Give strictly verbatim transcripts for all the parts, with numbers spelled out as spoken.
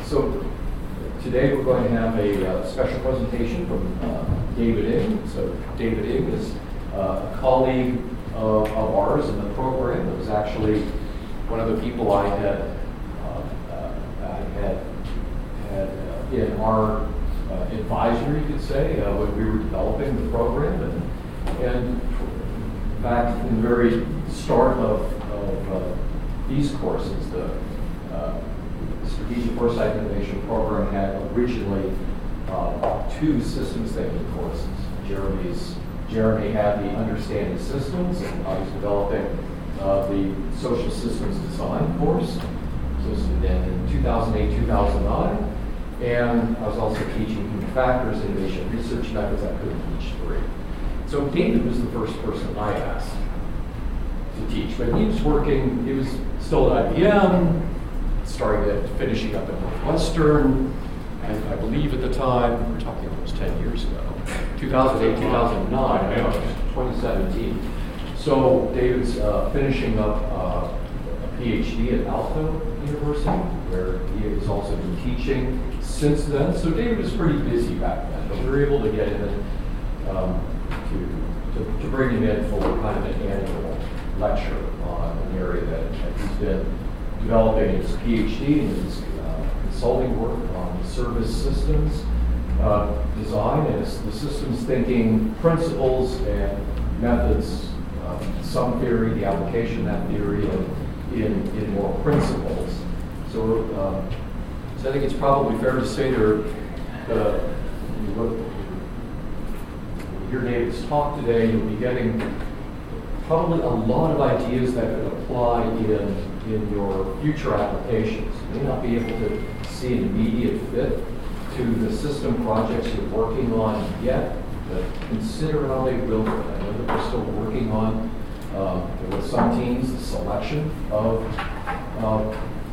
so today we're going to have a uh, special presentation from uh, David Ing. So David Ing is uh, a colleague of, of ours in the program. It was actually one of the people I had uh, uh, I had had uh, in our uh, advisory, you could say, uh, when we were developing the program, and and back in the very start of, of uh, these courses, the uh, Strategic Foresight Innovation Program had originally uh, two systems thinking courses. Jeremy's, Jeremy had the Understanding Systems, and I was developing uh, the Social Systems Design course. So this was then in two thousand eight, two thousand nine. And I was also teaching Human Factors, Innovation Research Methods. I couldn't teach three. So David was the first person I asked to teach, but he was working, he was still at I B M, starting at finishing up at Northwestern, and I believe at the time, we're talking almost ten years ago, two thousand eight, two thousand nine, I know, twenty seventeen. So David's uh, finishing up uh, a PhD at Aalto University, where he has also been teaching since then. So David was pretty busy back then, but we were able to get him in, um, to, to, to bring him in for kind of an annual lecture on an area that, that he's been developing his PhD and his uh, consulting work on service systems uh, design and the systems thinking principles and methods, uh, some theory, the application of that theory, and in, in more principles. So, uh, so I think it's probably fair to say there, uh, you look, you hear David's talk today, you'll be getting probably a lot of ideas that could apply in, in your future applications. You may not be able to see an immediate fit to the system projects you're working on yet, but consider how they will fit. I know that we're still working on, uh, with some teams, the selection of, uh,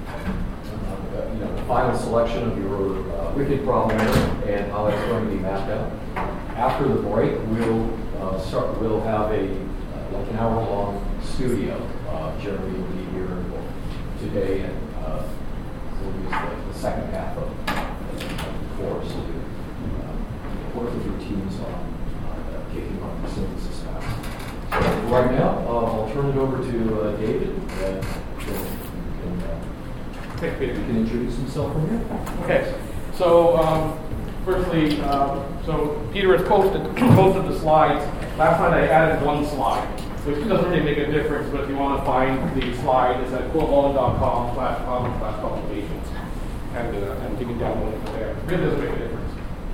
uh, you know, the final selection of your uh, wicked problem area and how that's going to be mapped out. After the break, we'll uh, start. We'll have a like an hour-long studio. Uh, Jeremy will be here today, and uh, we'll use the, the second half of, of the course to uh, work with your teams on uh, kicking off the synthesis task. So right now, uh, I'll turn it over to uh, David, and can, uh, okay, Peter can introduce himself from here. Okay, so um, firstly, uh, so Peter has posted posted the slides. Last night I added one slide, which doesn't really make a difference, but if you want to find the slide, it's at quillhall.com slash common slash publications. And, uh, and you can download it from there. It really doesn't make a difference.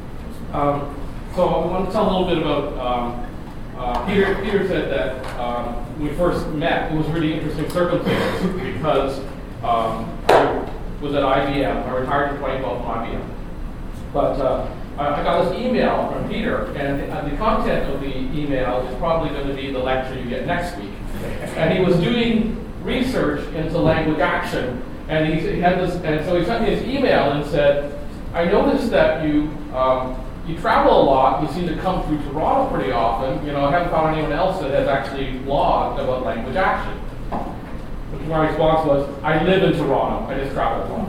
Um, so I want to tell a little bit about, um, uh, Peter Peter said that um, when we first met, it was really interesting circumstances because um, I was at I B M. I retired in twenty twelve from I B M. But uh, I got this email from Peter, and the, the content of the email is probably going to be the lecture you get next week. And he was doing research into language action, and he, he had this, and so he sent me this email and said, "I noticed that you um, you travel a lot. You seem to come through Toronto pretty often. You know, I haven't found anyone else that has actually blogged about language action." Which my response was, "I live in Toronto. I just travel a lot."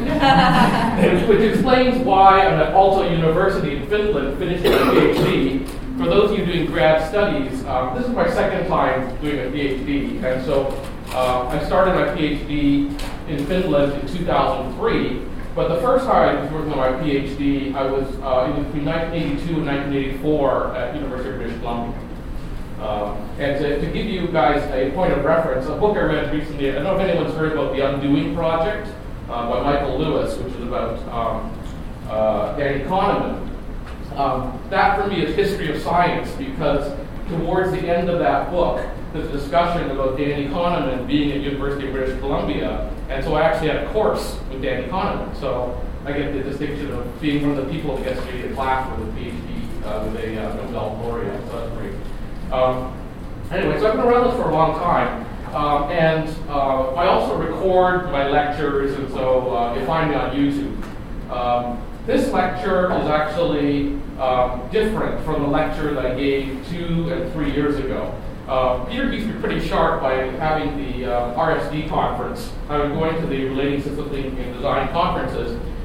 which, which explains why I'm at Aalto University in Finland, finishing my PhD. For those of you doing grad studies, um, this is my second time doing a PhD, and so uh, I started my PhD in Finland in two thousand three. But the first time I was working on my PhD, I was uh, in between nineteen eighty-two and nineteen eighty-four at University of British Columbia. Um, and to, to give you guys a point of reference, a book I read recently, I don't know if anyone's heard about The Undoing Project uh, by Michael Lewis, which is about um, uh, Danny Kahneman. Um, that for me is history of science because towards the end of that book, there's a discussion about Danny Kahneman being at University of British Columbia, and so I actually had a course with Danny Kahneman. So I get the distinction of being one of the people who gets to be in class with a PhD uh, with a uh, Nobel laureate. So that's great. Um, anyway, so I've been around this for a long time, um, and uh, I also record my lectures, and so uh, you find me on YouTube. Um, this lecture is actually um, different from the lecture that I gave two and three years ago. Uh, Peter keeps me pretty sharp by having the uh, R S D conference. I was going to the Relating System Thinking and Design conferences,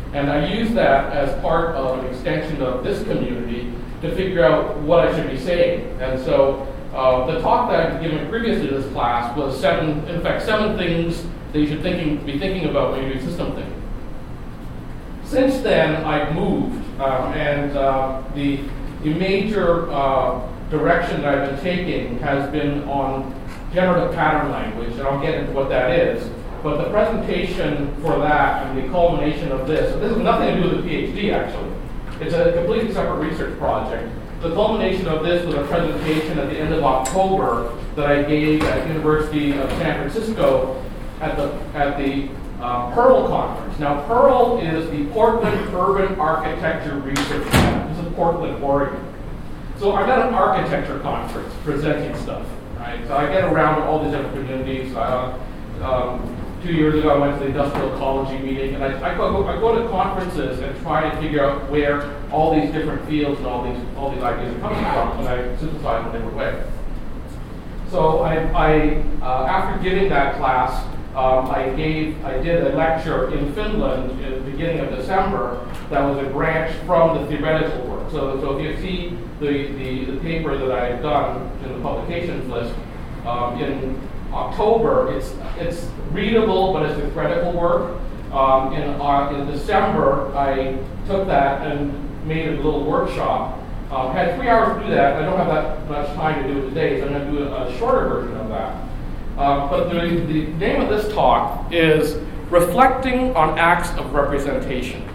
And I use that as part of an extension of this community to figure out what I should be saying. And so uh, the talk that I've given previously to this class was seven, in fact, seven things that you should thinking, be thinking about when you're doing system thinking. Since then, I've moved, um, and uh, the, the major uh, direction that I've been taking has been on generative pattern language, and I'll get into what that is. But the presentation for that and the culmination of this, so this has nothing to do with the PhD actually. It's a completely separate research project. The culmination of this was a presentation at the end of October that I gave at University of San Francisco at the at the uh, Pearl conference. Now, Pearl is the Portland Urban Architecture Research Lab. This is Portland, Oregon. So I'm at an architecture conference presenting stuff, right? So I get around to all these different communities. Uh, um, Two years ago, I went to the industrial ecology meeting, and I, I, go, I go to conferences and try to figure out where all these different fields and all these all these ideas are coming from, and I synthesize in a different way. So I, I uh, after giving that class, um, I gave I did a lecture in Finland in the beginning of December that was a branch from the theoretical work. So, so if you see the, the, the paper that I've done in the publications list um, in October, it's it's readable, but it's theoretical work. Um, in uh, in December, I took that and made a little workshop. Um, had three hours to do that. I don't have that much time to do it today, so I'm going to do a, a shorter version of that. Um, but the, the name of this talk is Reflecting on Acts of Representation.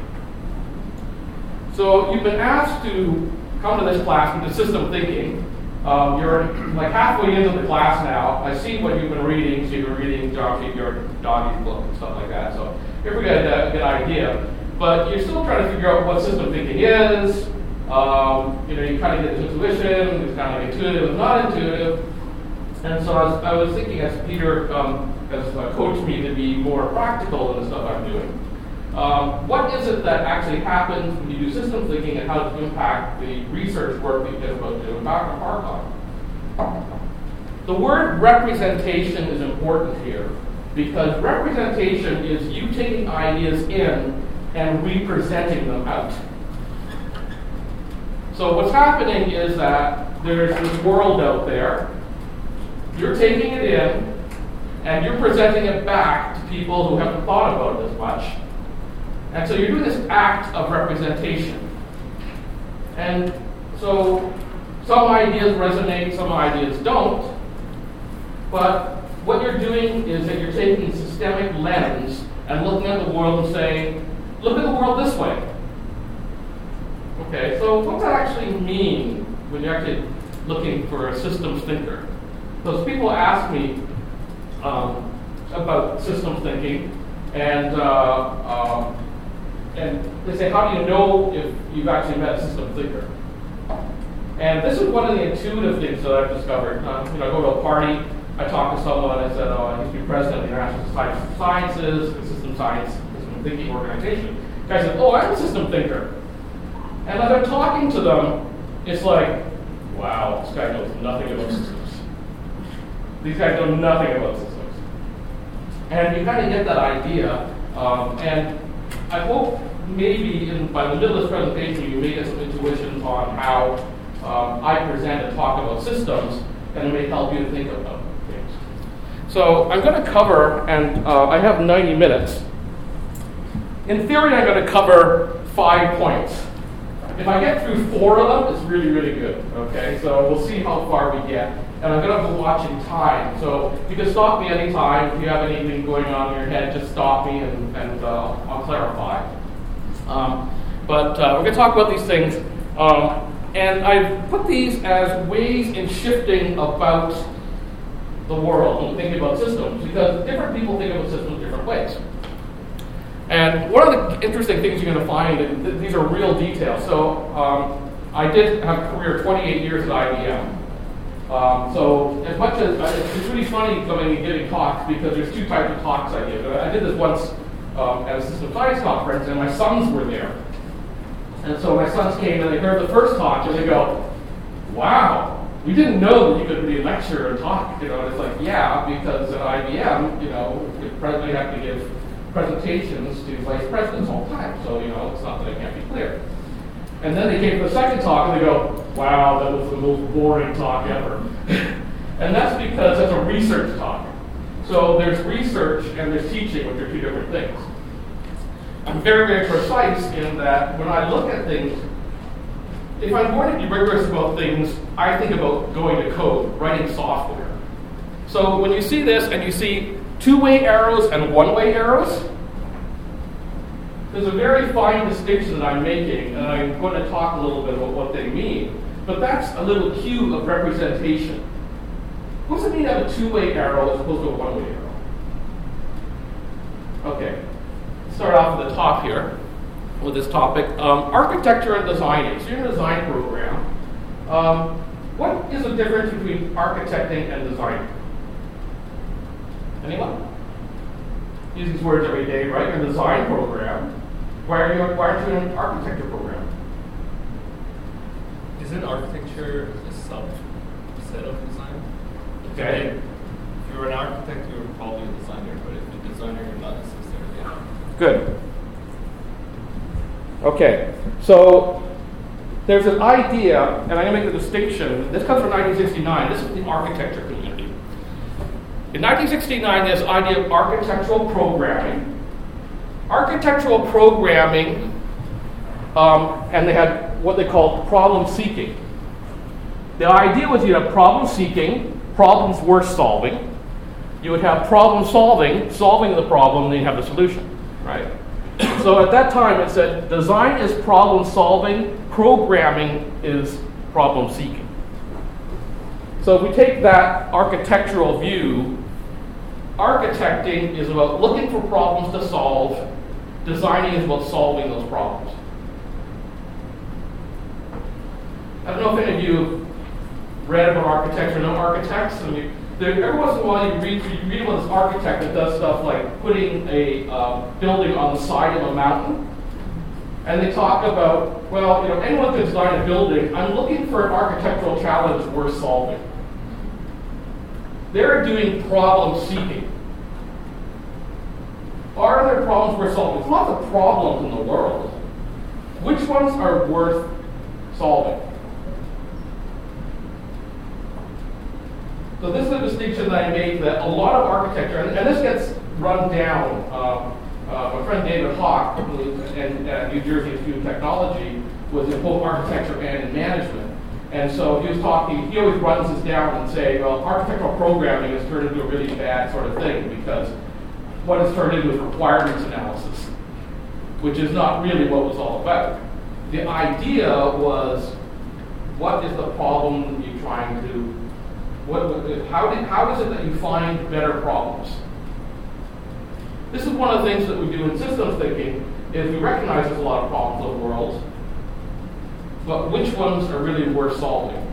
So you've been asked to come to this class into system thinking. Um, you're like halfway into the class now. I see what you've been reading. So you're reading John Fitzgerald Dottie's book and stuff like that. So you're get a good idea. But you're still trying to figure out what system thinking is. Um, you know, you kind of get this intuition. It's kind of like intuitive and not intuitive. And so I was, I was thinking, as Peter um, has uh, coached me to be more practical in the stuff I'm doing. Um, what is it that actually happens when you do system thinking, and how does it impact the research work that you're supposed to do in Doctor Parkon? The word representation is important here, because representation is you taking ideas in and representing them out. So what's happening is that there's this world out there, you're taking it in, and you're presenting it back to people who haven't thought about it as much. And so you're doing this act of representation. And so some ideas resonate, some ideas don't. But what you're doing is that you're taking a systemic lens and looking at the world and saying, look at the world this way. Okay, so what does that actually mean when you're actually looking for a systems thinker? Because people ask me um, about systems thinking, and uh, um, And they say, how do you know if you've actually met a system thinker? And this is one of the intuitive things that I've discovered. Um, you know, I go to a party, I talk to someone, I said, oh, I used to be president of the International Society of Sciences, the System Science, System Thinking Organization. The guy said, oh, I'm a system thinker. And as I'm talking to them, it's like, wow, this guy knows nothing about systems. These guys know nothing about systems. And you kind of get that idea, um, and I hope maybe in, by the middle of this presentation you may get some intuitions on how um, I present and talk about systems, and it may help you to think about things. So I'm going to cover, and uh, I have ninety minutes. In theory, I'm going to cover five points. If I get through four of them, it's really, really good. Okay, so we'll see how far we get. And I'm going to be watching time. So you can stop me anytime. If you have anything going on in your head, just stop me and, and uh, I'll clarify. Um, but uh, we're going to talk about these things. Um, and I've put these as ways in shifting about the world when thinking about systems, because different people think about systems different ways. And one of the interesting things you're going to find, and th- these are real details. So um, I did have a career twenty-eight years at I B M. Um, so as much as, uh, it's really funny coming and giving talks, because there's two types of talks I give. I did this once um, at a system science conference, and my sons were there. And so my sons came and they heard the first talk, and they go, wow, we didn't know that you could really lecture and talk. You know, and it's like, yeah, because at I B M, you know, you probably have to give presentations to vice presidents all the time, so you know it's not that I can't be clear. And then they came to the second talk and they go, wow, that was the most boring talk ever. And that's because that's a research talk. So there's research and there's teaching, which are two different things. I'm very, very precise in that when I look at things, if I'm going to be rigorous about things, I think about going to code, writing software. So when you see this and you see two-way arrows and one-way arrows, there's a very fine distinction that I'm making, and I'm going to talk a little bit about what they mean. But that's a little cue of representation. What does it mean to have a two-way arrow as opposed to a one-way arrow? Okay, let's start off at the top here with this topic. Um, architecture and designing. So you're in a design program. Um, what is the difference between architecting and designing? Anyone? Use these words every day, right? You're in a design program. Why are you, why aren't you in an architecture program? Isn't architecture a subset of design? Okay. If you're an architect, you're probably a designer, but if you're a designer, you're not necessarily. Good. Okay, so there's an idea, and I'm going to make the distinction. This comes from nineteen sixty-nine. This is the architecture community. In nineteen sixty-nine, there's the idea of architectural programming. Architectural programming, um, and they had what they called problem seeking. The idea was you have problem seeking, problems worth solving. You would have problem solving, solving the problem, and then you have the solution, right? So at that time it said design is problem solving, programming is problem seeking. So if we take that architectural view, architecting is about looking for problems to solve, designing is about solving those problems. I don't know if any of you read about architecture, know architects. I mean, there, every once in a while you read, you read about this architect that does stuff like putting a uh, building on the side of a mountain. And they talk about, well, you know, anyone can design a building. I'm looking for an architectural challenge worth solving. They're doing problem seeking. Are there problems worth solving? There's lots of problems in the world. Which ones are worth solving? So this is a distinction that I made that a lot of architecture, and, and this gets run down. Um, uh, my friend David Hawk, who is in uh, New Jersey Institute of Technology, was in both architecture and in management. And so he was talking, he always runs this down and say, well, architectural programming has turned into a really bad sort of thing because what it's turned into is requirements analysis, which is not really what it was all about. The idea was, what is the problem you're trying to, what, how, did, how is it that you find better problems? This is one of the things that we do in systems thinking, is we recognize there's a lot of problems in the world, but which ones are really worth solving?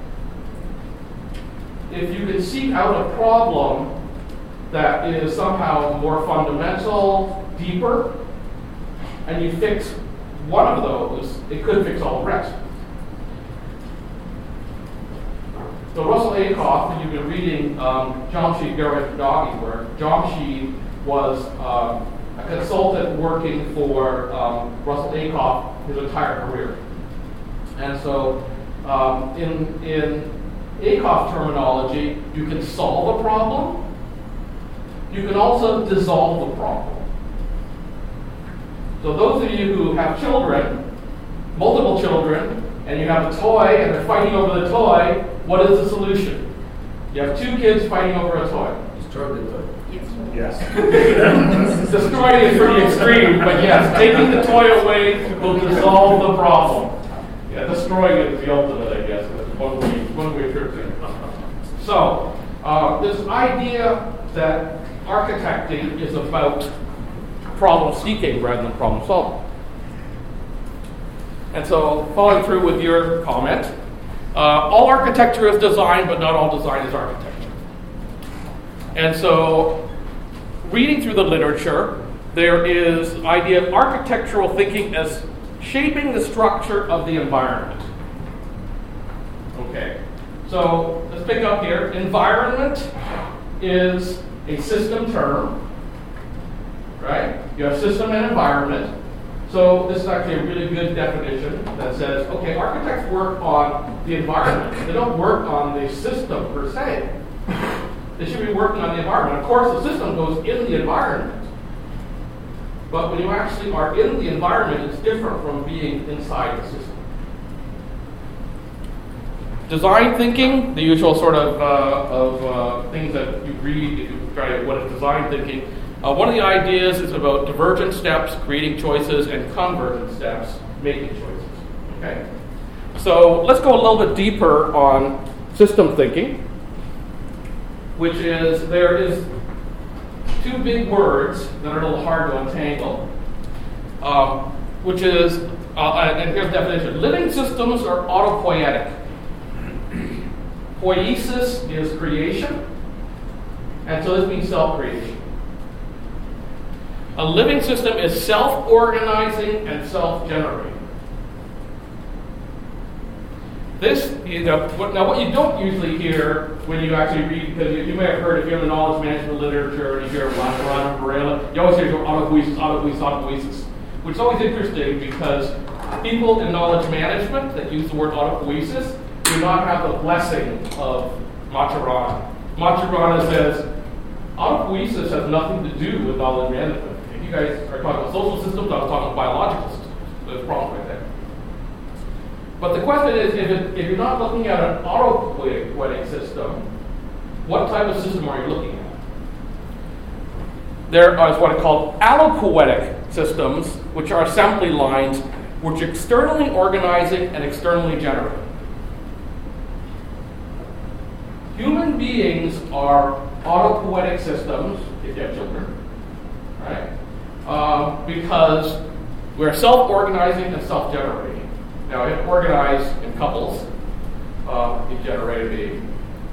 If you can seek out a problem that is somehow more fundamental, deeper, and you fix one of those, it could fix all the rest. So Russell Ackoff, and you've been reading um, Jamshid Garibdagi's work. Jamshid was um, a consultant working for um, Russell Ackoff his entire career. And so um, in, in Ackoff terminology, you can solve a problem. You can also dissolve the problem. So those of you who have children, multiple children, and you have a toy and they're fighting over the toy, what is the solution? You have two kids fighting over a toy. Destroy the toy. Yes. Destroying is pretty extreme, but yes, taking the toy away will dissolve the problem. Yeah, destroying it is the ultimate, I guess. That's one way, one way trip thing. So, uh, this idea that architecting is about problem seeking rather than problem solving. And so, following through with your comment, uh, all architecture is design, but not all design is architecture. And so, reading through the literature, there is the idea of architectural thinking as shaping the structure of the environment. Okay, so let's pick up here. Environment is a system term. right? You have system and environment. So this is actually a really good definition that says, okay, architects work on the environment. They don't work on the system per se. They should be working on the environment. Of course, the system goes in the environment. But when you actually are in the environment, it's different from being inside the system. Design thinking, the usual sort of, uh, of uh, things that you read if you try to, what is design thinking. Uh, one of the ideas is about divergent steps, creating choices, and convergent steps, making choices. Okay? So let's go a little bit deeper on system thinking, which is, there is two big words that are a little hard to untangle, um, which is, uh, and here's the definition, living systems are autopoietic. Poiesis is creation, and so this means self-creation. A living system is self-organizing and self-generating. This, you know, what, now what you don't usually hear when you actually read, because you, you may have heard, if you're in the knowledge management literature and you hear Ron and Varela, you always hear autopoiesis, autopoiesis, autopoiesis, which is always interesting because people in knowledge management that use the word autopoiesis do not have the blessing of Maturana. Maturana says, autopoiesis has nothing to do with knowledge management. If you guys are talking about social systems, I was talking about biological systems. There's a problem right there. But the question is, if, it, if you're not looking at an autopoietic system, what type of system are you looking at? There is what are called allopoietic systems, which are assembly lines, which are externally organizing and externally generating. Human beings are autopoietic systems, if you have children, right? Um, because we're self-organizing and self-generating. Now, if organize in couples, uh, you generate a baby.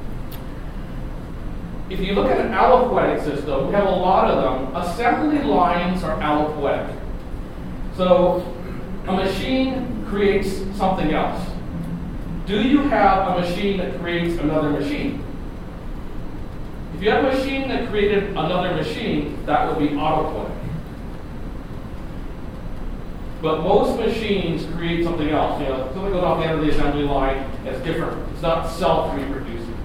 If you look at an allopoietic system, we have a lot of them. Assembly lines are allopoietic. So a machine creates something else. Do you have a machine that creates another machine? If you have a machine that created another machine, that would be autopoietic. But most machines create something else. You know, something goes off the end of the assembly line, it's different. It's not self-reproducing.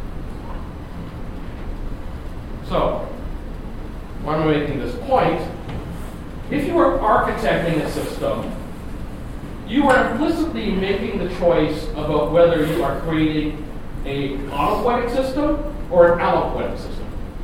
So, why am I making this point? If you are architecting a system, you are implicitly making the choice about whether you are creating an autopoietic system or an allopoietic system.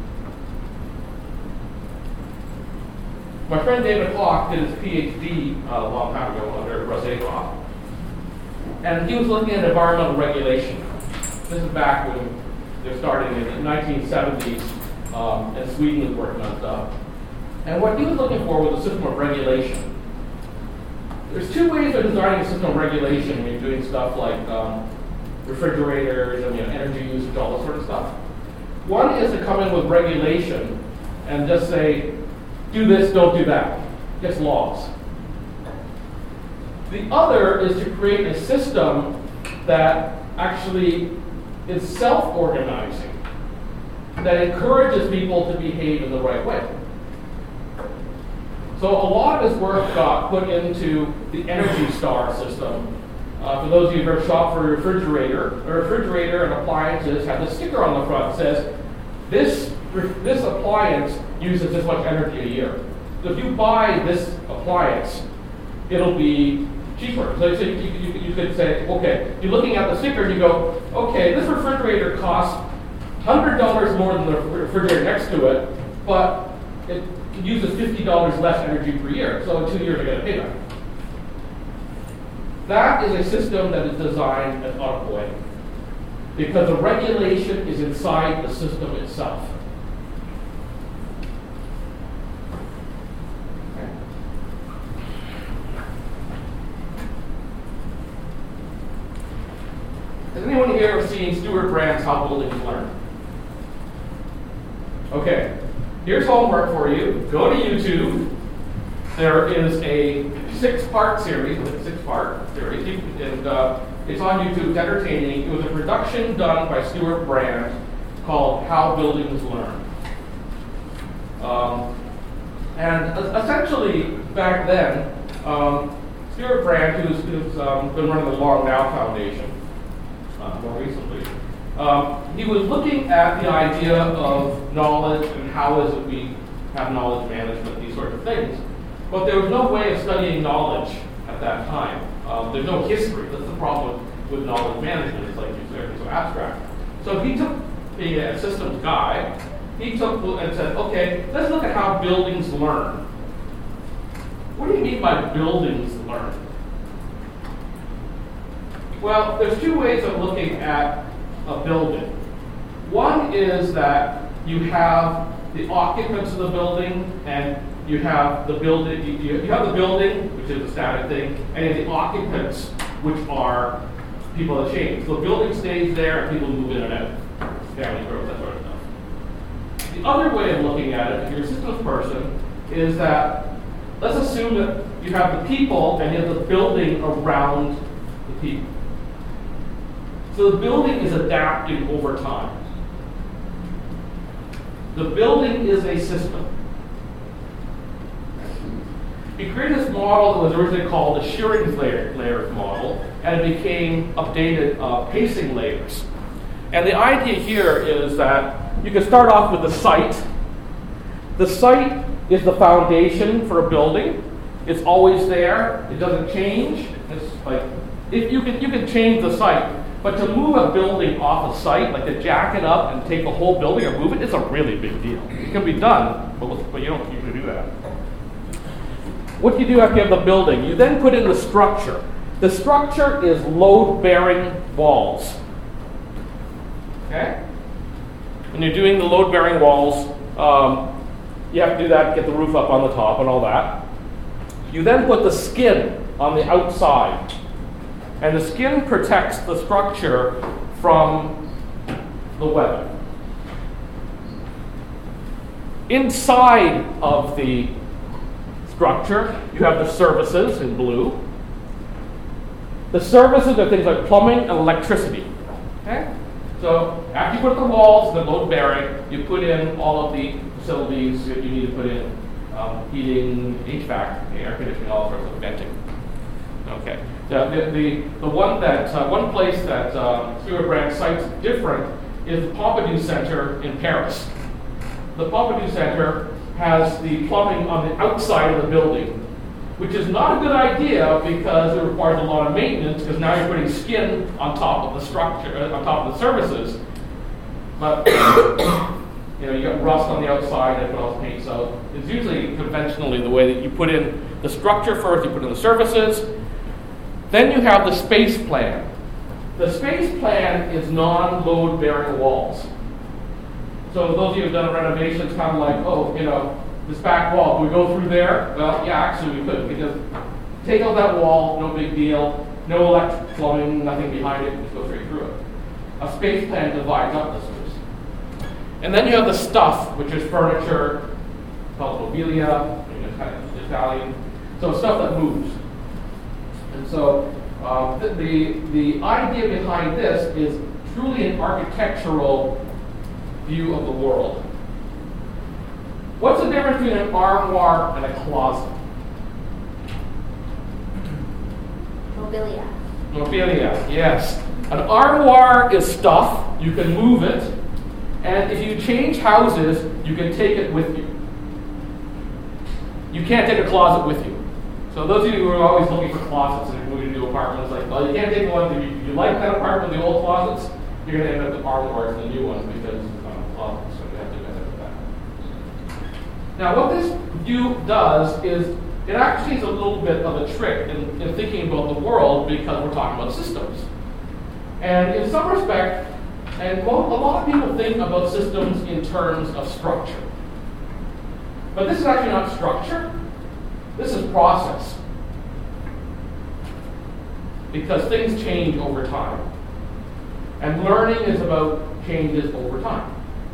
My friend David Hawk did his PhD uh, a long time ago under Russ Agroff, and he was looking at environmental regulation. This is back when they're starting in the nineteen seventies, um, and Sweden was working on stuff. And what he was looking for was a system of regulation. There's two ways of designing a system of regulation when you're doing stuff like um, refrigerators and you know, energy usage, all that sort of stuff. One is to come in with regulation and just say, do this, don't do that. Just laws. The other is to create a system that actually is self-organizing, that encourages people to behave in the right way. So a lot of this work got put into the Energy Star system. Uh, for those of you who have shopped for a refrigerator, a refrigerator and appliances have this sticker on the front that says, this, this appliance uses this much energy a year. So if you buy this appliance, it'll be cheaper. So you, you, you could say, okay, you're looking at the sticker and you go, okay, this refrigerator costs one hundred dollars more than the refrigerator next to it, but it uses fifty dollars less energy per year. So in two years, I get a payback. That is a system that is designed as autopoietic, because the regulation is inside the system itself. Okay. Has anyone here ever seen Stuart Brand's How Buildings Learn? Okay. Here's homework for you. Go to YouTube. There is a six-part series, a six-part series, and uh, it's on YouTube. It's entertaining. It was a production done by Stuart Brand called How Buildings Learn. Um, And es- essentially, back then, um, Stuart Brand, who's, who's um, been running the Long Now Foundation uh, more recently, um, he was looking at the idea of knowledge and how is it we have knowledge management, these sort of things. But there was no way of studying knowledge at that time. Um, there's no history. That's the problem with, with knowledge management. It's like you said, it's so abstract. So he took, being a systems guy, he took and said, okay, let's look at how buildings learn. What do you mean by buildings learn? Well, there's two ways of looking at a building. One is that you have the occupants of the building, and you have the building. You, you have the building, which is a static thing, and you have the occupants, which are people that change. So the building stays there, and people move in and out, family growth, that sort of stuff. The other way of looking at it, if you're a systems person, is that let's assume that you have the people and you have the building around the people. So the building is adapting over time. The building is a system. He created this model that was originally called the shearing layer, layers model, and it became updated uh, pacing layers. And the idea here is that you can start off with the site. The site is the foundation for a building. It's always there. It doesn't change. It's like if you can you can change the site, but to move a building off a site, like to jack it up and take the whole building or move it, it's a really big deal. It can be done, but, but you don't usually do that. What do you do after you have the building? You then put in the structure. The structure is load-bearing walls. Okay? When you're doing the load-bearing walls, um, you have to do that, get the roof up on the top and all that. You then put the skin on the outside. And the skin protects the structure from the weather. Inside of the structure, you have the services in blue. The services are things like plumbing and electricity. Okay? So after you put the walls, the load bearing, you put in all of the facilities that you need to put in, um, heating, H V A C, air conditioning, all sorts of venting. Okay. The, the, the, the one that uh, one place that uh, Stuart Brand cites different is the Pompidou Center in Paris. The Pompidou Center has the plumbing on the outside of the building, which is not a good idea because it requires a lot of maintenance, because now you're putting skin on top of the structure, uh, on top of the services. But you know, you got rust on the outside and put all the paint. So it's usually conventionally the way that you put in the structure first, you put in the services. Then you have the space plan. The space plan is non-load bearing walls. So those of you who have done renovations, kind of like, oh, you know, this back wall, can we go through there? Well, yeah, actually we could. We just take out that wall, no big deal. No electric plumbing, nothing behind it, just go straight through it. A space plan divides up the space. And then you have the stuff, which is furniture, called mobilia, you know, kind of Italian. So stuff that moves. And so um, the, the, the idea behind this is truly an architectural view of the world. What's the difference between an armoire and a closet? Mobilia. Mobilia, yes. An armoire is stuff, you can move it, and if you change houses, you can take it with you. You can't take a closet with you. So those of you who are always looking for closets and moving to new apartments, like, well, you can't take one. If you, you like that apartment with the old closets, you're going to end up with armoires in the new ones because um, closets, so you have to mess with that. Now, what this view does is it actually is a little bit of a trick in, in thinking about the world because we're talking about systems. And in some respect, and mo- a lot of people think about systems in terms of structure. But this is actually not structure. This is process. Because things change over time. And learning is about changes over time.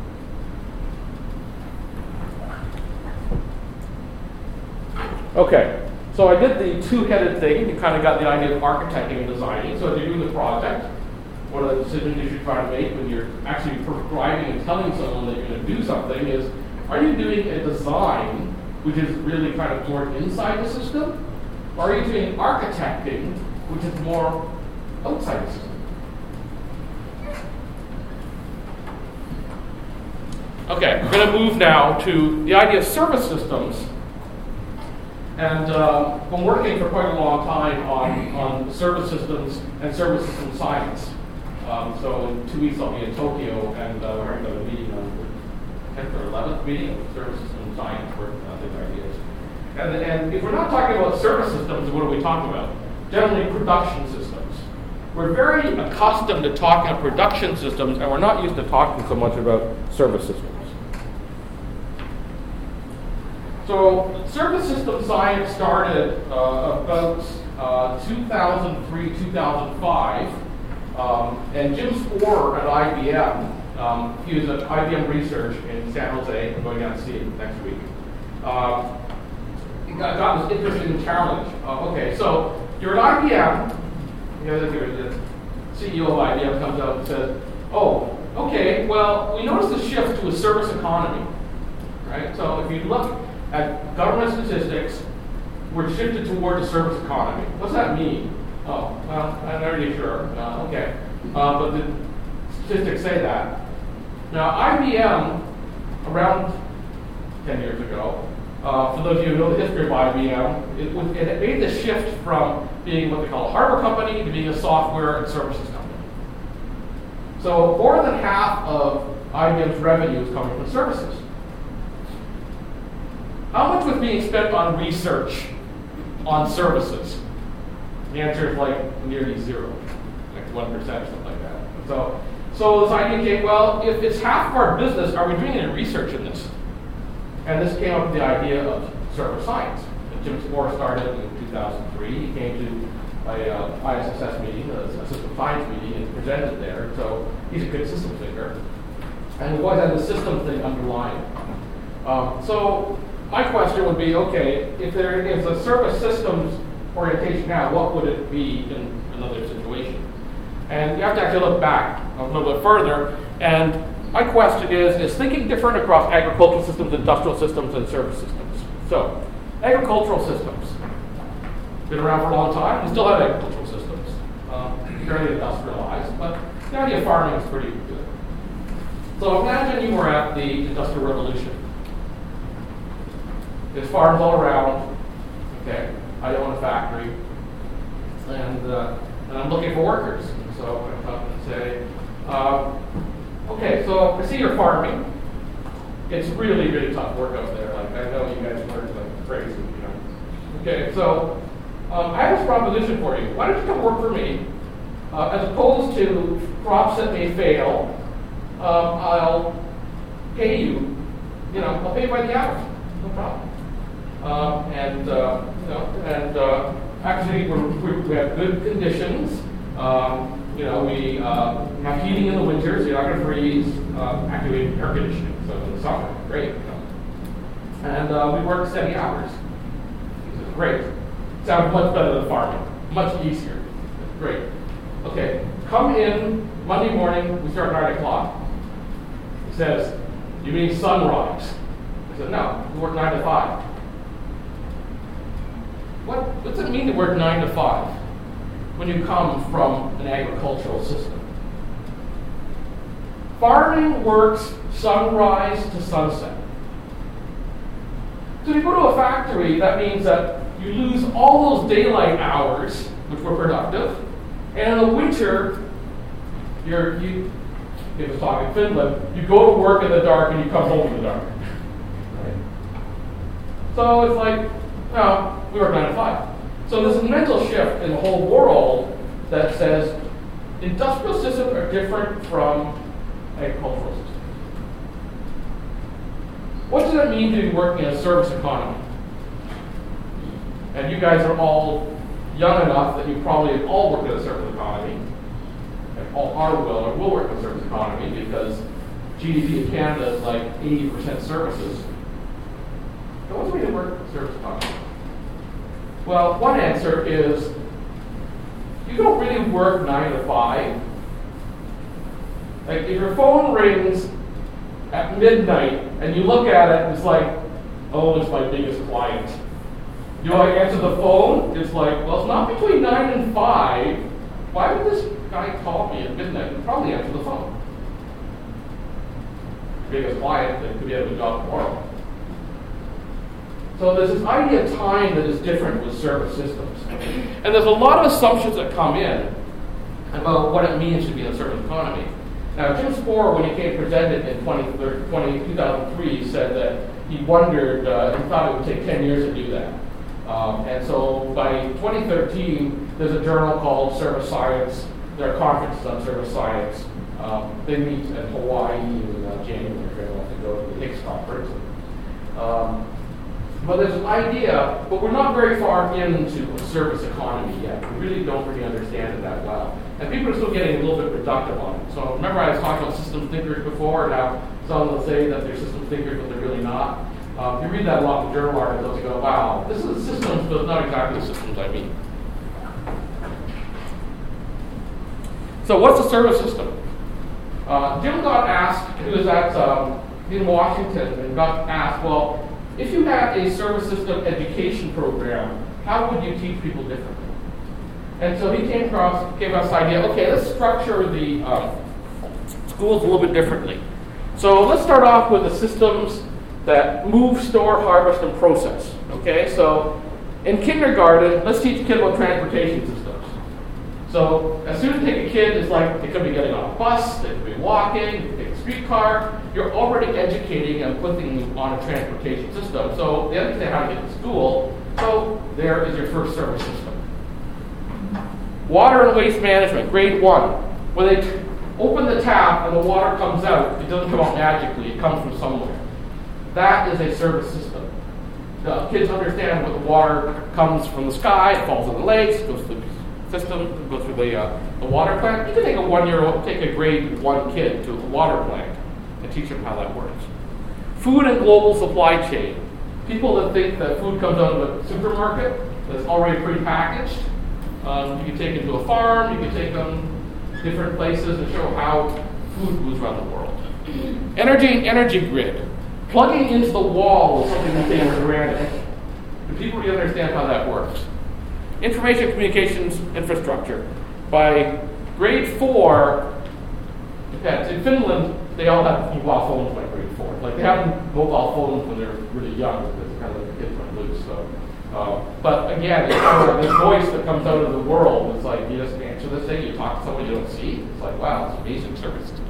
Okay, so I did the two-headed thing. You kind of got the idea of architecting and designing. So as you're doing the project, one of the decisions you should try to make when you're actually prescribing and telling someone that you're going to do something is, are you doing a design which is really kind of more inside the system? Or are you doing architecting, which is more outside the system? Okay, we're going to move now to the idea of service systems. And uh, I've been working for quite a long time on, on service systems and service system science. Um, so in two weeks I'll be in Tokyo, and uh, we're having a meeting on the tenth or eleventh meeting of service system science, working on these ideas. And, and if we're not talking about service systems, what are we talking about? Generally production systems. We're very accustomed to talking about production systems, and we're not used to talking so much about service systems. So service system science started uh, about uh, two thousand three, two thousand five, um, and Jim Sporer at I B M, um, he was at I B M Research in San Jose. I'm going down to see him next week. Uh, he got, got this interesting challenge. Uh, okay, so you're at I B M, you know, the C E O of I B M comes out and says, oh, okay, well, we noticed a shift to a service economy, right? So if you look at government statistics, we're shifted toward a service economy. What's that mean? Oh, well, I'm not really sure. Uh, okay. Uh, but the statistics say that. Now, I B M, around ten years ago, uh, for those of you who know the history of I B M, it, was, it made the shift from being what they call a hardware company to being a software and services company. So more than half of I B M's revenue is coming from services. How much was being spent on research on services? The answer is like nearly zero, like one percent or something like that. So, so this idea came, well, if it's half of our business, are we doing any research in this? And this came up with the idea of service science. And Jim Sporer started in two thousand three. He came to a uh, I S S S meeting, a, a system science meeting, and presented there. So he's a good system thinker. And we've always had the system thing underlying. Um, so my question would be, okay, if there is a service systems orientation now, what would it be in another situation? And you have to actually look back a little bit further. And my question is, is thinking different across agricultural systems, industrial systems, and service systems? So, agricultural systems. Been around for a long time. We still have agricultural systems. Um, fairly industrialized, but the idea of farming is pretty good. So imagine you were at the Industrial Revolution. There's farms all around. Okay, I own a factory, and uh, and I'm looking for workers. And so I come up and say, uh, okay, so I see you're farming. It's really, really tough work out there. Like I know you guys work like crazy, you know. Okay, so um, I have this proposition for you. Why don't you come work for me? Uh, as opposed to crops that may fail, um, I'll pay you. You know, I'll pay you by the hour. No problem. Um, and uh, you know, and uh, actually we're, we're, we have good conditions. Um, you know, we uh, have heating in the winter, so you're not going to freeze. Uh, actually, we have air conditioning, so in the summer, great. You know. And uh, we work steady hours. This is great. Sounds much better than farming. Much easier. Great. Okay, come in Monday morning. We start at nine o'clock. It says, "You mean sunrise?" I said, "No, we work nine to five." What, what does it mean to work nine to five when you come from an agricultural system? Farming works sunrise to sunset. So if you go to a factory, that means that you lose all those daylight hours, which were productive, and in the winter, you're, you, if it's talking Finland, you go to work in the dark and you come home in the dark. Right? So it's like, well, we work nine to five. So there's a mental shift in the whole world that says industrial systems are different from agricultural systems. What does it mean to be working in a service economy? And you guys are all young enough that you probably have all worked in a service economy. And all are will or will work in a service economy because G D P in Canada is like eighty percent services. So what's the way to work in a service economy? Well, one answer is you don't really work nine to five. Like if your phone rings at midnight and you look at it and it's like Oh, it's my biggest client. You know, I answer the phone, it's like, well, it's not between nine and five. Why would this guy call me at midnight? He'd probably answer the phone. Biggest client that could be out of a job tomorrow. So there's this idea of time that is different with service systems. And there's a lot of assumptions that come in about what it means to be in a service economy. Now, Jim Sporer, when he came presented in two thousand three, said that he wondered, uh, he thought it would take ten years to do that. Um, and so by twenty thirteen, there's a journal called Service Science. There are conferences on service science. Um, they meet in Hawaii in uh, January if you want to go to the Hicks conference. Um, but there's an idea, but we're not very far into a service economy yet. We really don't really understand it that well. And people are still getting a little bit reductive on it. So remember I was talking about systems thinkers before, now some will say that they're systems thinkers, but they're really not. Um, you read that a lot in journal articles, you go, wow, this is systems, but it's not exactly the systems I mean. So what's a service system? Uh, Jim got asked, he was at um, in Washington, and got asked, well, if you had a service system education program, how would you teach people differently? And so he came across, gave us the idea, okay, let's structure the um, schools a little bit differently. So let's start off with the systems that move, store, harvest, and process. Okay, so in kindergarten, let's teach a kid about transportation systems. So as soon as you take a kid, it's like they could be getting on a bus, they could be walking, they could take a streetcar. You're already educating and putting them on a transportation system. So they understand how to get to school. So there is your first service system. Water and waste management, grade one. When they t- open the tap and the water comes out, it doesn't come out magically, it comes from somewhere. That is a service system. The kids understand what the water comes from the sky, it falls in the lakes, goes through the system, goes through the, uh, the water plant. You can take a one-year-old, take a grade one kid to a water plant and teach them how that works. Food and global supply chain. People that think that food comes out of a supermarket that's already pre-packaged, um, you can take them to a farm, you can take them different places and show how food moves around the world. Energy and energy grid. Plugging into the wall is something we take for granted. Do people really understand how that works? Information communications infrastructure. By grade four, depends. In Finland, they all have mobile phones by grade four. Like they have mobile phones when they're really young because it's kind of like the kids went loose. So, uh, but again, it's kind of like this voice that comes out of the world. It's like you just answer this thing, you talk to someone you don't see. It's like, wow, it's amazing service system.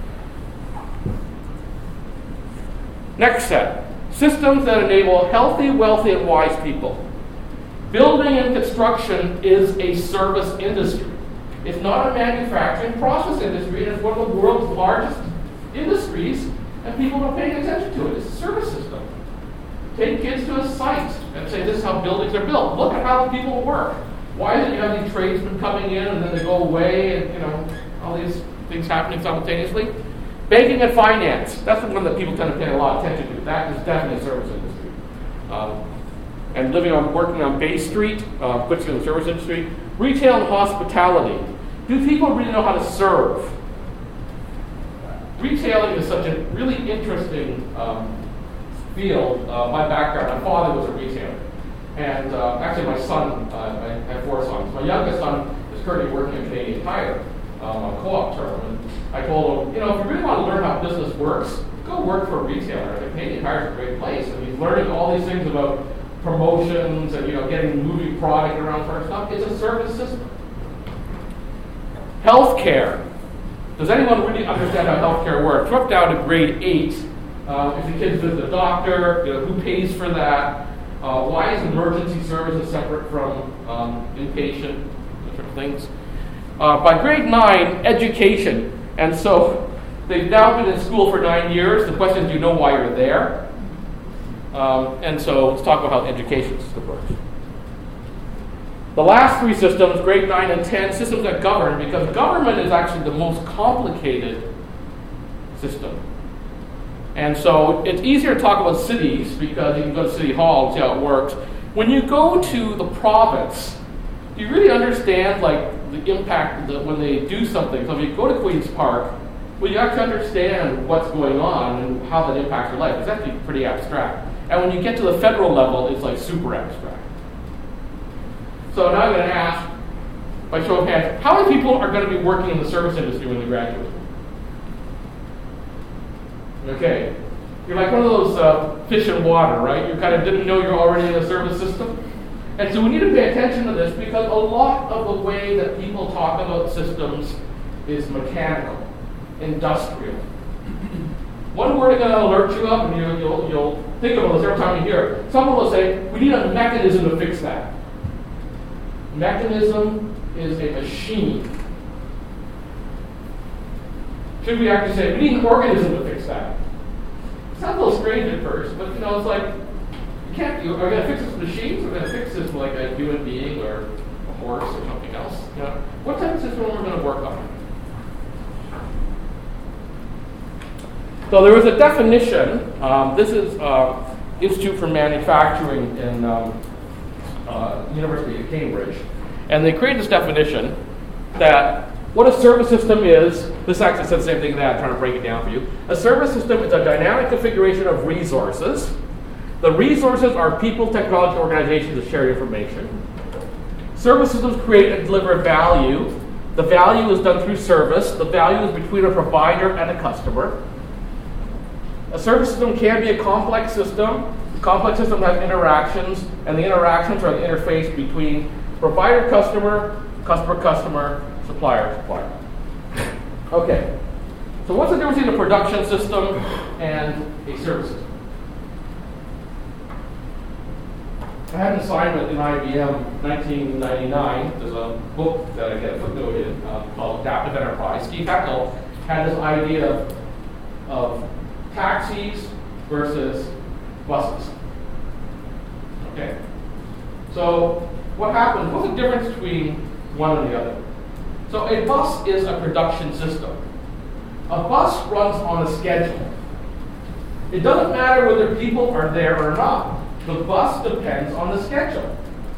Next set, systems that enable healthy, wealthy, and wise people. Building and construction is a service industry. It's not a manufacturing process industry, and it's one of the world's largest industries, and people are paying attention to it. It's a service system. Take kids to a site and say, this is how buildings are built. Look at how the people work. Why is it you have these tradesmen coming in and then they go away, and you know, all these things happening simultaneously? Banking and finance, that's the one that people tend to pay a lot of attention to. That is definitely a service industry. Um, and living on, working on Bay Street, uh, puts you in the service industry. Retail and hospitality. Do people really know how to serve? Retailing is such a really interesting um, field. Uh, my background, my father was a retailer. And uh, actually my son, uh, I have four sons. My youngest son is currently working at Canadian Tire um, on co-op term. And I told him, you know, if you really want to learn how business works, go work for a retailer. And Canadian Tire is a great place. And he's learning all these things about promotions and, you know, getting moving product around for stuff. It's a service system. Healthcare. Does anyone really understand how healthcare works? We're up down to grade eight. Uh, if the kids visit a doctor, you know, who pays for that? Uh, why is emergency services separate from um, inpatient, different things? Uh, by grade nine, education. And so they've now been in school for nine years. The question is, do you know why you're there? Um, and so let's talk about how education system works. The last three systems, grade nine and ten, systems that govern, because government is actually the most complicated system. And so it's easier to talk about cities because you can go to City Hall and see how it works. When you go to the province, do you really understand like the impact that when they do something? So if you go to Queen's Park, well, you actually understand what's going on and how that impacts your life. It's actually pretty abstract. And when you get to the federal level, it's like super abstract. So now I'm going to ask, by show of hands, how many people are going to be working in the service industry when they graduate? Okay. You're like one of those uh, fish in water, right? You kind of didn't know you're already in the service system. And so we need to pay attention to this because a lot of the way that people talk about systems is mechanical, industrial. One word is going to alert you up, and you, you'll, you'll think about this every time you hear it. Someone will say, we need a mechanism to fix that. Mechanism is a machine. Should we actually say, we need an organism to fix that? It sounds a little strange at first, but you know, it's like, you can't, are we going to fix this machine? We're going to fix this like a human being or a horse or something else. You know, what type of system are we going to work on? So there was a definition. Um, this is uh, Institute for Manufacturing in um, uh, University of Cambridge. And they created this definition that what a service system is, this actually said the same thing that I'm trying to break it down for you. A service system is a dynamic configuration of resources. The resources are people, technology, organizations that share information. Service systems create and deliver value. The value is done through service. The value is between a provider and a customer. A service system can be a complex system. The complex system has interactions, and the interactions are the interface between provider-customer, customer-customer, supplier-supplier. Okay, so what's the difference between a production system and a service system? I had an assignment in I B M nineteen ninety-nine. There's a book that I get a footnote in uh, called Adaptive Enterprise. Steve Heckel had this idea of, of taxis versus buses. Okay. So what happens? What's the difference between one and the other? So a bus is a production system. A bus runs on a schedule. It doesn't matter whether people are there or not. The bus depends on the schedule.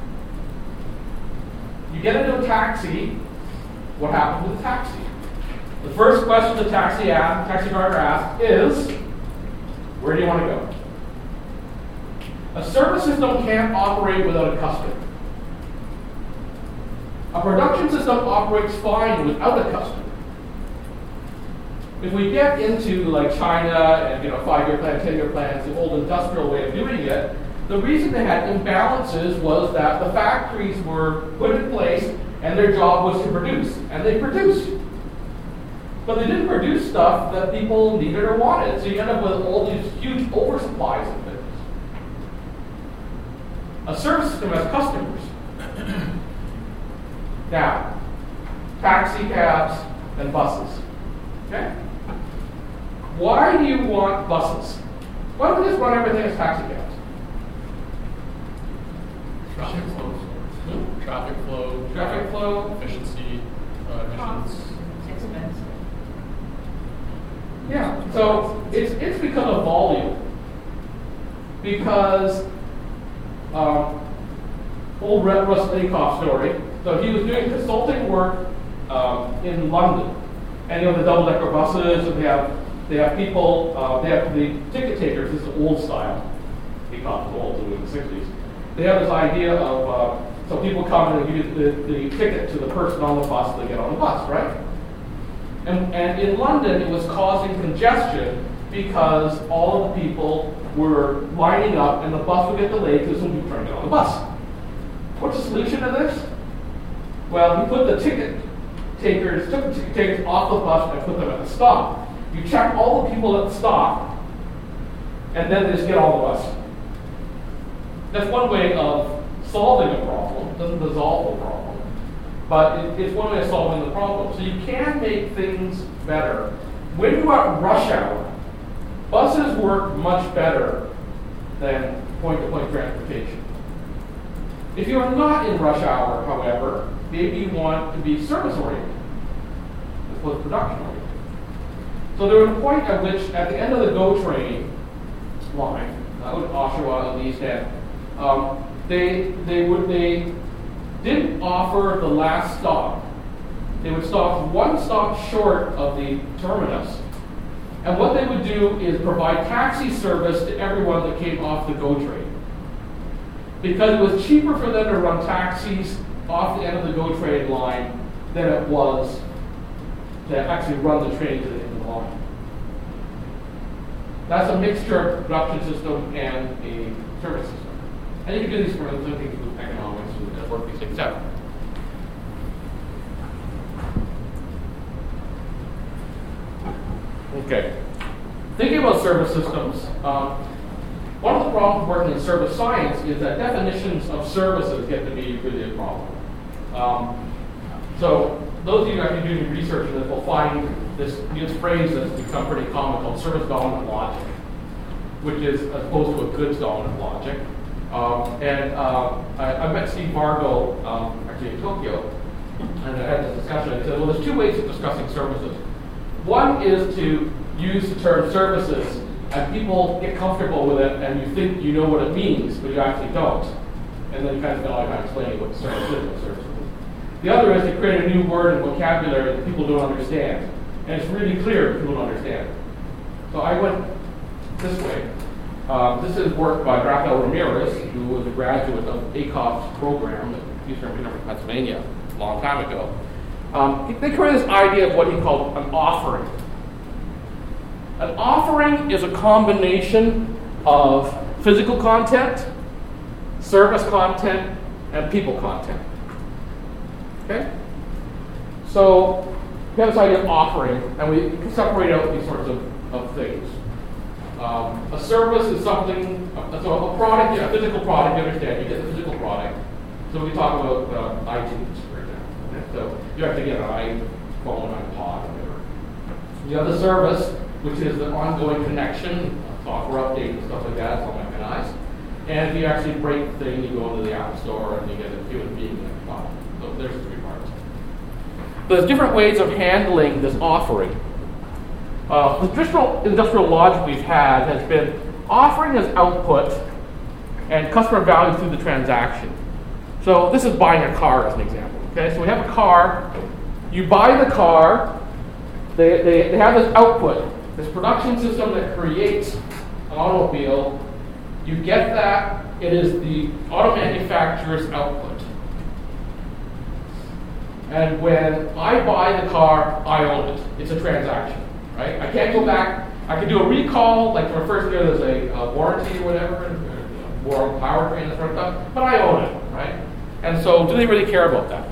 You get into a taxi, what happens with the taxi? The first question the taxi ask, taxi driver asks is, where do you want to go? A service system can't operate without a customer. A production system operates fine without a customer. If we get into like China and you know five-year plan, ten-year plans, the old industrial way of doing it, the reason they had imbalances was that the factories were put in place and their job was to produce, and they produced. But they didn't produce stuff that people needed or wanted, so you end up with all these huge oversupplies of things. A service system has customers. Now, taxi cabs and buses. Okay? Why do you want buses? Why don't we just run everything as taxi cabs? Traffic flow. Hmm? Traffic flow. Traffic flow. Efficiency. Uh, emissions. Expensive. Yeah, so it's it's because of volume. Because um, old Russ Lakoff story. So he was doing consulting work um, in London, and you know the double-decker buses, and they have they have people, uh, they have the ticket takers. This is old style. He called it old, it was in the sixties. They have this idea of uh, so people come and they give you the, the ticket to the person on the bus. They get on the bus, right? And, and in London, it was causing congestion because all of the people were lining up, and the bus would get delayed because some people were trying to get on the bus. What's the solution to this? Well, he put the ticket takers, took the ticket takers off the bus and put them at the stop. You check all the people at the stop, and then they just get on the bus. That's one way of solving a problem. It doesn't resolve the problem. But it, it's one way of solving the problem. So you can make things better. When you are at rush hour, buses work much better than point-to-point transportation. If you are not in rush hour, however, maybe you want to be service-oriented as opposed to production-oriented. So there was a point at which, at the end of the GO train line, out in Oshawa in the East End, um, they they would they didn't offer the last stop. They would stop one stop short of the terminus, And what they would do is provide taxi service to everyone that came off the GO train. Because it was cheaper for them to run taxis off the end of the GO train line than it was to actually run the train to the end of the line. That's a mixture of production system and a service system. And you can do these for other things with economics and work these things out. Okay. Thinking about service systems, um, one of the problems working in service science is that definitions of services get to be really a problem. Um, so those of you actually doing research in this will find this, this phrase that's become pretty common called service dominant logic, which is as opposed to a goods dominant logic. Um, and uh, I, I met Steve Vargo um, actually in Tokyo, and I had this discussion. I said, well, there's two ways of discussing services. One is to use the term services, and people get comfortable with it, and you think you know what it means, but you actually don't. And then you kind of spend all your time explaining what service is, what service is. The other is to create a new word and vocabulary that people don't understand. And it's really clear that people don't understand. So I went this way. Um, this is work by Rafael Ramirez, who was a graduate of A C O F's program at Eastern University of Pennsylvania a long time ago. Um, they created this idea of what he called an offering. An offering is a combination of physical content, service content, and people content. Okay? So we have this idea of offering, and we can separate out these sorts of, of things. Um, a service is something, uh, so a product, yeah, a physical product, you understand, you get the physical product. So we talk about uh, iTunes, for example. Okay? So you have to get an iPhone, iPod, whatever. You have the service, which is the ongoing connection, software update and stuff like that, it's all mechanized. And if you actually break the thing, you go into the App Store and you get a human being in the bottom. So there's the three parts. But there's different ways of handling this offering. Uh, the traditional industrial logic we've had has been offering as output and customer value through the transaction. So this is buying a car as an example. Okay, so we have a car. You buy the car. They, they, they have this output, this production system that creates an automobile. You get that. It is the auto manufacturer's output. And when I buy the car, I own it. It's a transaction, right? I can't go back. I can do a recall, like for first year there's a, a warranty or whatever, war on powertrain and that sort of stuff, but I own it, right? And so do they really care about that?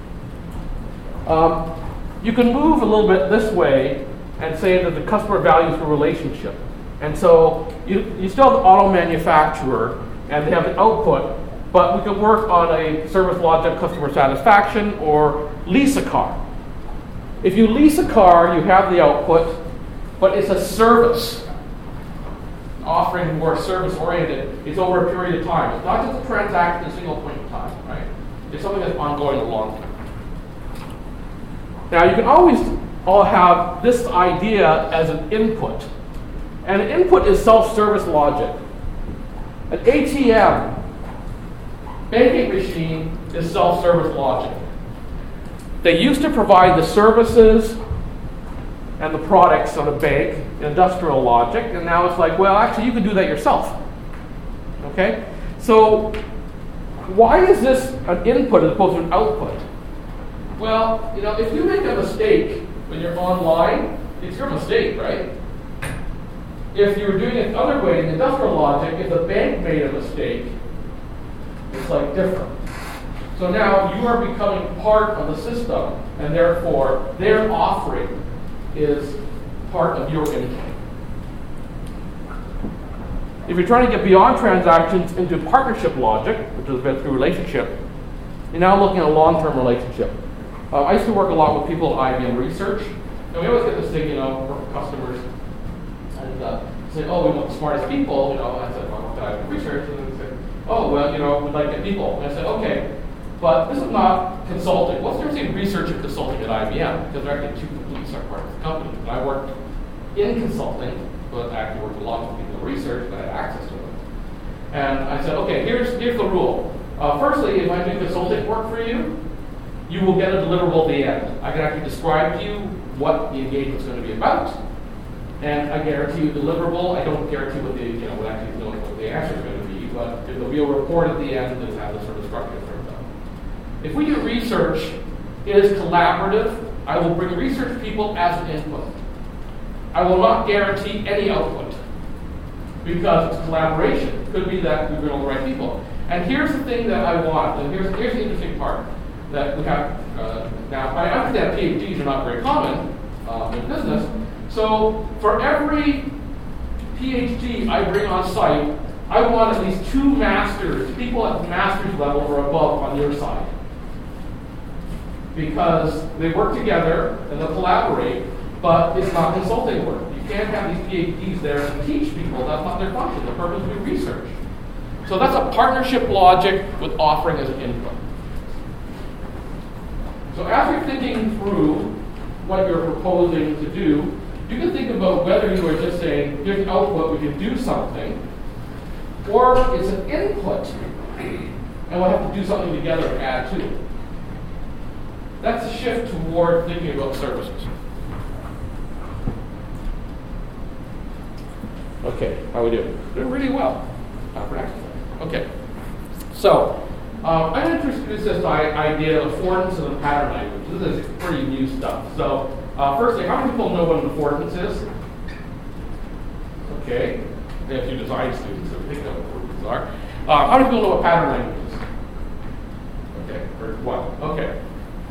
Um, you can move a little bit this way and say that the customer values the relationship. And so you, you still have the auto manufacturer and they have the output, but we can work on a service logic, customer satisfaction, or lease a car. If you lease a car, you have the output, but it's a service. Offering more service-oriented, it's over a period of time. It's not just a transaction at a single point in time, right? It's something that's ongoing and long term. Now, you can always all have this idea as an input. And an input is self-service logic. An A T M, banking machine, is self-service logic. They used to provide the services and the products of a bank, industrial logic, and now it's like, well, actually, you can do that yourself. Okay? So, why is this an input as opposed to an output? Well, you know, if you make a mistake when you're online, it's your mistake, right? If you were doing it the other way, in industrial logic, if the bank made a mistake, it's like different. So now you are becoming part of the system, and therefore their offering is part of your income. If you're trying to get beyond transactions into partnership logic, which is about through relationship, you're now looking at a long-term relationship. Uh, I used to work a lot with people at I B M Research, and we always get this thing, you know, work with customers, and uh, say, oh, we want the smartest people, you know, and I said, well, I work at I B M Research, and then they said, oh, well, you know, we'd like to get people. And I said, okay, but this is not consulting. What's the difference between research and consulting at I B M? Because they're actually two completely separate parts of the company. And I worked in consulting, but I actually worked with a lot of people in research, and I had access to them. And I said, okay, here's, here's the rule. Uh, firstly, if I do consulting work for you, you will get a deliverable at the end. I can actually describe to you what the engagement's going to be about. and I guarantee you deliverable. I don't guarantee what the, you know, what actually know what the answer is going to be, but there'll be a report at the end that's how the sort of structure turns out. If we do research, it is collaborative. I will bring research people as an input. I will not guarantee any output because it's collaboration. It could be that we bring all the right people. And here's the thing that I want, and here's, here's the interesting part that we have uh, now. I understand PhDs are not very common um, in business. So for every PhD I bring on site, I want at least two masters, people at the master's level or above on your side. Because they work together and they'll collaborate, but it's not consulting work. You can't have these PhDs there to teach people. That's not their function. Their purpose is to do research. So that's a partnership logic with offering as an input. So as you're thinking through what you're proposing to do, you can think about whether you are just saying, here's an output, we can do something, or it's an input, and we'll have to do something together and add to it. That's a shift toward thinking about services. Okay, how are we doing? Doing really well. Uh, for next time. Okay. So, um, I'm going to introduce this idea of affordance and the pattern language. This is pretty new stuff. So, uh, firstly, how many people know what an affordance is? Okay. We have a few design students that think know what affordances are. Uh, how many people know what pattern language is? Okay, or what? Okay.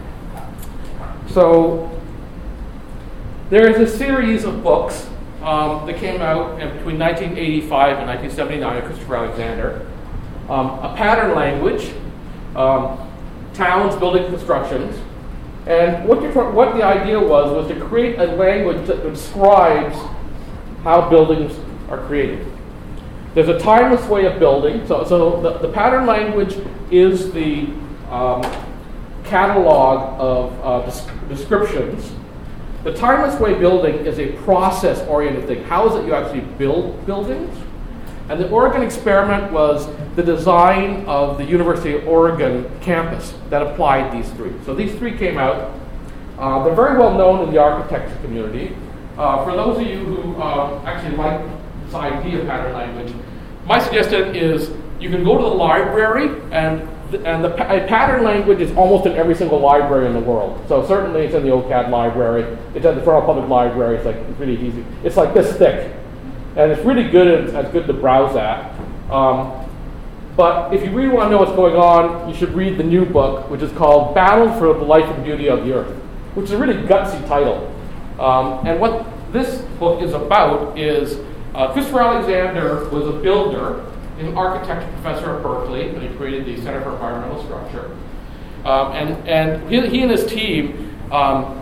So, there is a series of books um, that came out in between nineteen eighty-five and nineteen seventy-nine of Christopher Alexander. Um, a pattern language, um, towns, building constructions, and what, what the idea was was to create a language that describes how buildings are created. There's a timeless way of building, so, so the, the pattern language is the um, catalog of uh, des- descriptions. The timeless way building is a process-oriented thing. How is it you actually build buildings? And the Oregon experiment was the design of the University of Oregon campus that applied these three. So these three came out. Uh, they're very well known in the architecture community. Uh, for those of you who uh, actually like this idea of pattern language, my suggestion is you can go to the library, and th- and the pa- pattern language is almost in every single library in the world. So certainly it's in the O C A D library. It's at the Toronto Public Library. It's like it's really easy. It's like this thick. And it's really good, and it's good to browse at. Um, but if you really want to know what's going on, you should read the new book, which is called Battle for the Life and Beauty of the Earth, which is a really gutsy title. Um, and what this book is about is uh, Christopher Alexander was a builder, an architecture professor at Berkeley, and he created the Center for Environmental Structure. Um, and and he, he and his team um,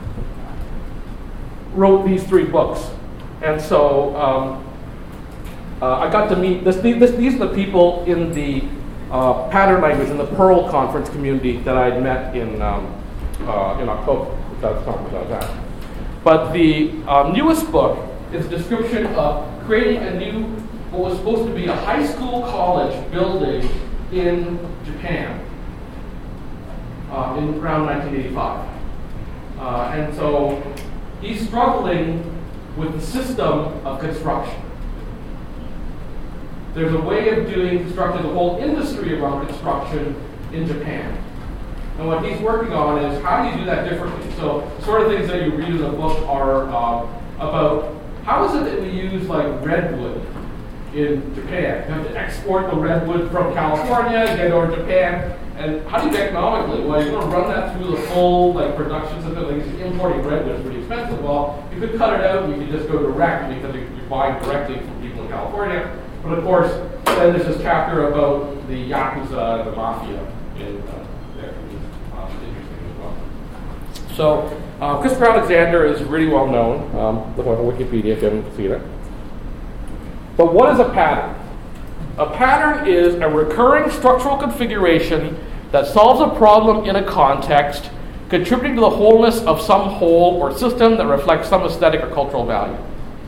wrote these three books. And so um, uh, I got to meet, this, this, these are the people in the uh, pattern language, in the Pearl conference community that I had met in, um, uh, in October. That's the conference I was at. But the um, newest book is a description of creating a new, what was supposed to be a high school college building in Japan uh, in around nineteen eighty-five. Uh, and so he's struggling with the system of construction. There's a way of doing construction, the whole industry around construction in Japan. And what he's working on is how do you do that differently? So sort of things that you read in the book are uh, about how is it that we use like redwood in Japan? You have to export the redwood from California, get it over to Japan, and how do you do economically? Well, you're going to run that through the full like production system. Like importing redwood is pretty expensive. Well, you could cut it out and you could just go direct because you're buying directly from people in California. But of course, then there's this chapter about the Yakuza, the mafia in uh, there. Um, interesting as well. So uh, Christopher Alexander is really well known. Um, look on Wikipedia if you haven't seen it. But what is a pattern? A pattern is a recurring structural configuration that solves a problem in a context, contributing to the wholeness of some whole or system that reflects some aesthetic or cultural value.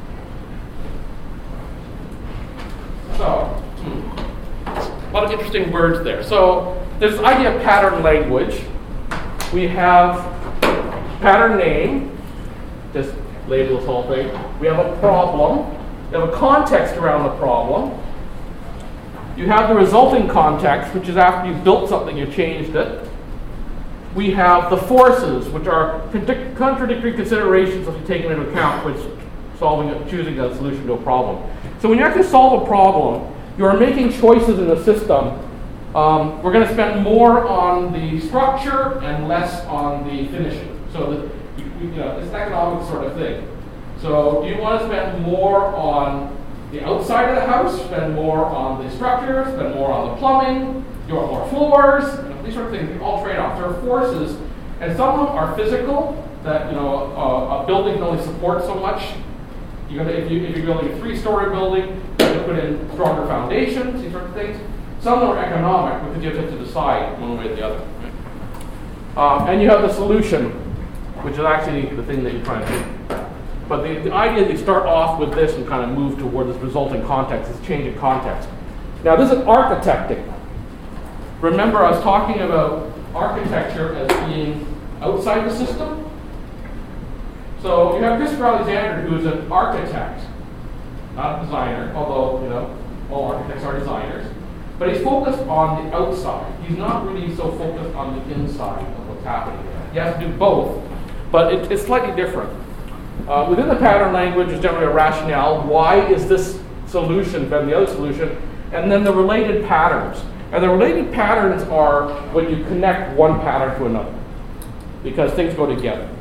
So, hmm, a lot of interesting words there. So, there's this idea of pattern language. We have pattern name, just label this whole thing. We have a problem. We have a context around the problem. You have the resulting context, which is after you've built something, you've changed it. We have the forces, which are contradictory considerations that you've taken into account when solving, a, choosing a solution to a problem. So when you actually solve a problem, you are making choices in the system. Um, we're going to spend more on the structure and less on the finishing. So that, you know, it's an economic sort of thing. So do you want to spend more on the outside of the house, spend more on the structure, spend more on the plumbing, you want more floors, you know, these sort of things, all trade-offs. There are forces, and some of them are physical, that you know a, a building can only support so much. You're gonna, if, you, if you're building a three-story building, you're going to put in stronger foundations, these sort of things. Some of them are economic, because you have to decide one way or the other. Um, and you have the solution, which is actually the thing that you're trying to do. But the, the idea that you start off with this and kind of move toward this resulting context, this change in context. Now this is architecting. Remember I was talking about architecture as being outside the system? So you have Christopher Alexander, who is an architect, not a designer, although you know all architects are designers. But he's focused on the outside. He's not really so focused on the inside of what's happening. He has to do both, but it, it's slightly different. Uh, within the pattern language is generally a rationale. Why is this solution better than the other solution? And then the related patterns. And the related patterns are when you connect one pattern to another, because things go together.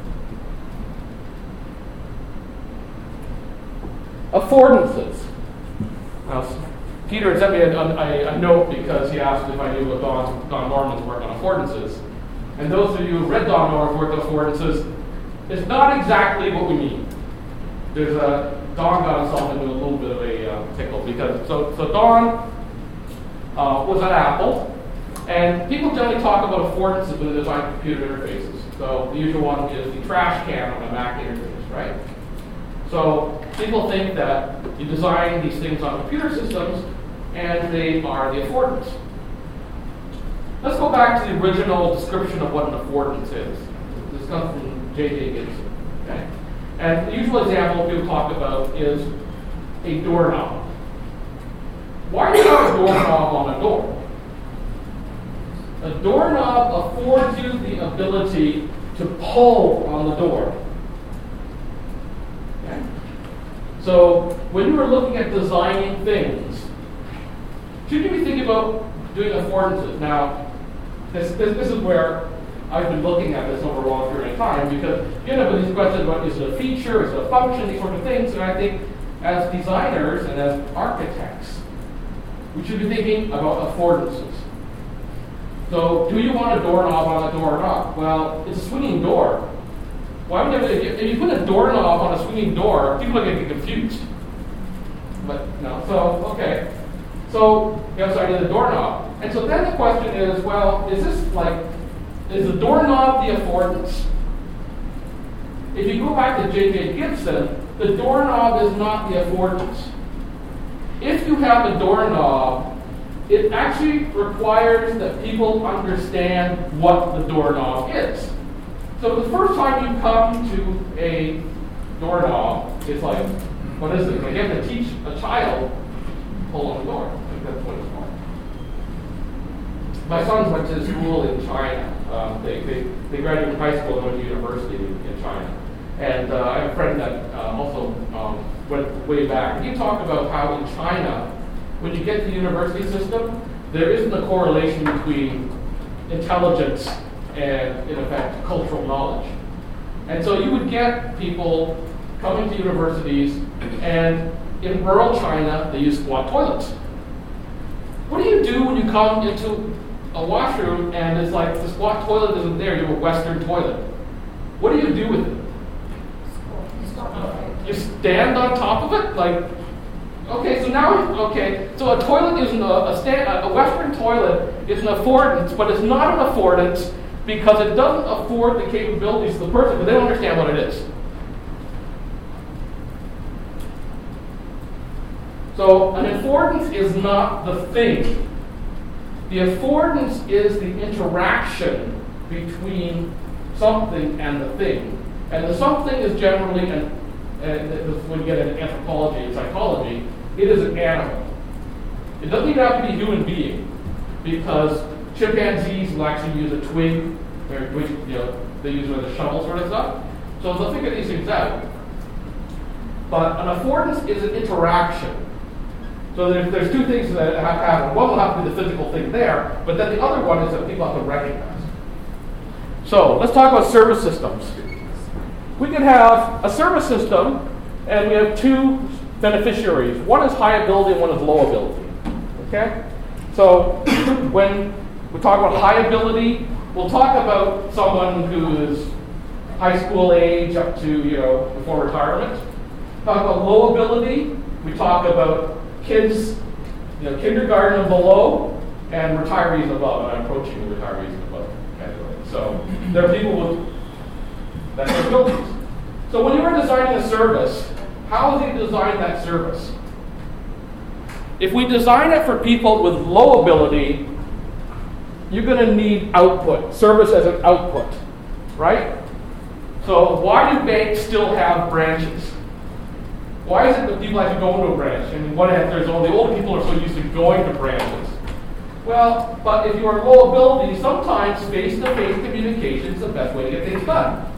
Affordances. Now, Peter sent me a, a, a note because he asked if I knew what Don, Don Norman's work on affordances. And those of you who read Don Norman's work on affordances, it's not exactly what we mean. There's a Don got himself into a little bit of a uh, tickle because so so Don uh, was at Apple, and people generally talk about affordances when they design computer interfaces. So the usual one is the trash can on a Mac interface, right? So people think that you design these things on computer systems, and they are the affordance. Let's go back to the original description of what an affordance is. This comes from J J Gibson. Okay? And the usual example people talk about is a doorknob. Why do you have a doorknob on a door? A doorknob affords you the ability to pull on the door. Okay? So when you were looking at designing things, should you be thinking about doing affordances? Now, this, this, this is where I've been looking at this over a long period of time, because you end up with these questions about is it a feature, is it a function, these sort of things, and I think as designers and as architects, we should be thinking about affordances. So do you want a doorknob on a door or not? Well, it's a swinging door. Why would you, if you, if you put a doorknob on a swinging door, people are going to get confused. But no, so, okay. So you have this idea of the doorknob. And so then the question is, well, is this like, is the doorknob the affordance? If you go back to J J Gibson, the doorknob is not the affordance. If you have a doorknob, it actually requires that people understand what the doorknob is. So the first time you come to a doorknob, it's like, what is it? You have to teach a child to pull on the door. I think that's what it's called. My sons went to school in China. Um, they, they, they graduated from high school and went to university in China. And uh, I have a friend that uh, also um, went way back. He talked about how in China, when you get to the university system, there isn't a correlation between intelligence and, in effect, cultural knowledge. And so you would get people coming to universities, and in rural China, they use squat toilets. What do you do when you come into a washroom and it's like the squat toilet isn't there, you have a Western toilet? What do you do with it? You stand on top of it? Like, okay, so now, okay, so a toilet isn't a, a, stand, a Western toilet is an affordance, but it's not an affordance because it doesn't afford the capabilities of the person, because they don't understand what it is. So an affordance is not the thing. The affordance is the interaction between something and the thing. And the something is generally an and this is when you get into anthropology and psychology, it is an animal. It doesn't even have to be a human being, because chimpanzees will actually use a twig, or twig, you know, they use it with a shovel sort of stuff. So they'll figure these things out. But an affordance is an interaction. So there's, there's two things that have to happen. One will have to be the physical thing there, but then the other one is that people have to recognize. So let's talk about service systems. We can have a service system, and we have two beneficiaries. One is high ability and one is low ability. Okay? So when we talk about high ability, we'll talk about someone who is high school age up to, you know, before retirement. Talk about low ability, we talk about kids, you know, kindergarten and below, and retirees and above, and I'm approaching the retirees and above category. So there are people with that abilities. So when you are designing a service, how is he design that service? If we design it for people with low ability, you're going to need output, service as an output, right? So why do banks still have branches? Why is it that people have to go into a branch? I mean, one answer is, oh, the old people are so used to going to branches. Well, but if you are low ability, sometimes face-to-face communication is the best way to get things done.